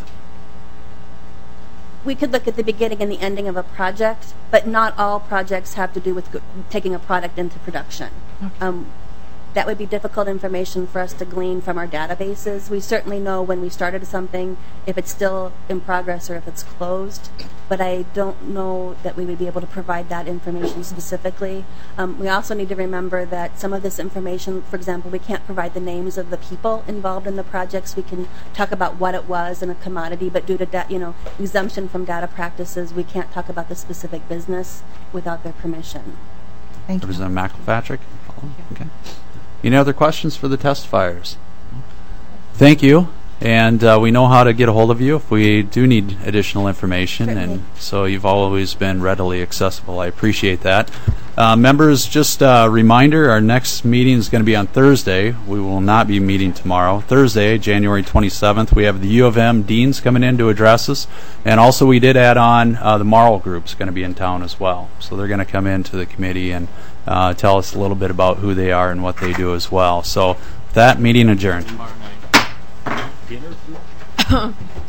We could look at the beginning and the ending of a project, but not all projects have to do with taking a product into production. Okay. That would be difficult information for us to glean from our databases. We certainly know when we started something, if it's still in progress or if it's closed, but I don't know that we would be able to provide that information specifically. We also need to remember that some of this information, for example, we can't provide the names of the people involved in the projects. We can talk about what it was in a commodity, but due to exemption from data practices, we can't talk about the specific business without their permission. Thank you. Representative McElpatrick. Okay. Any other questions for the testifiers? Thank you. And we know how to get a hold of you if we do need additional information. Certainly. And so you've always been readily accessible. I appreciate that. Members, just a reminder, our next meeting is going to be on Thursday. We will not be meeting tomorrow. Thursday, January 27th, we have the U of M deans coming in to address us. And also we did add on the Marl Group's going to be in town as well. So they're going to come into the committee and tell us a little bit about who they are and what they do as well. So that meeting adjourned.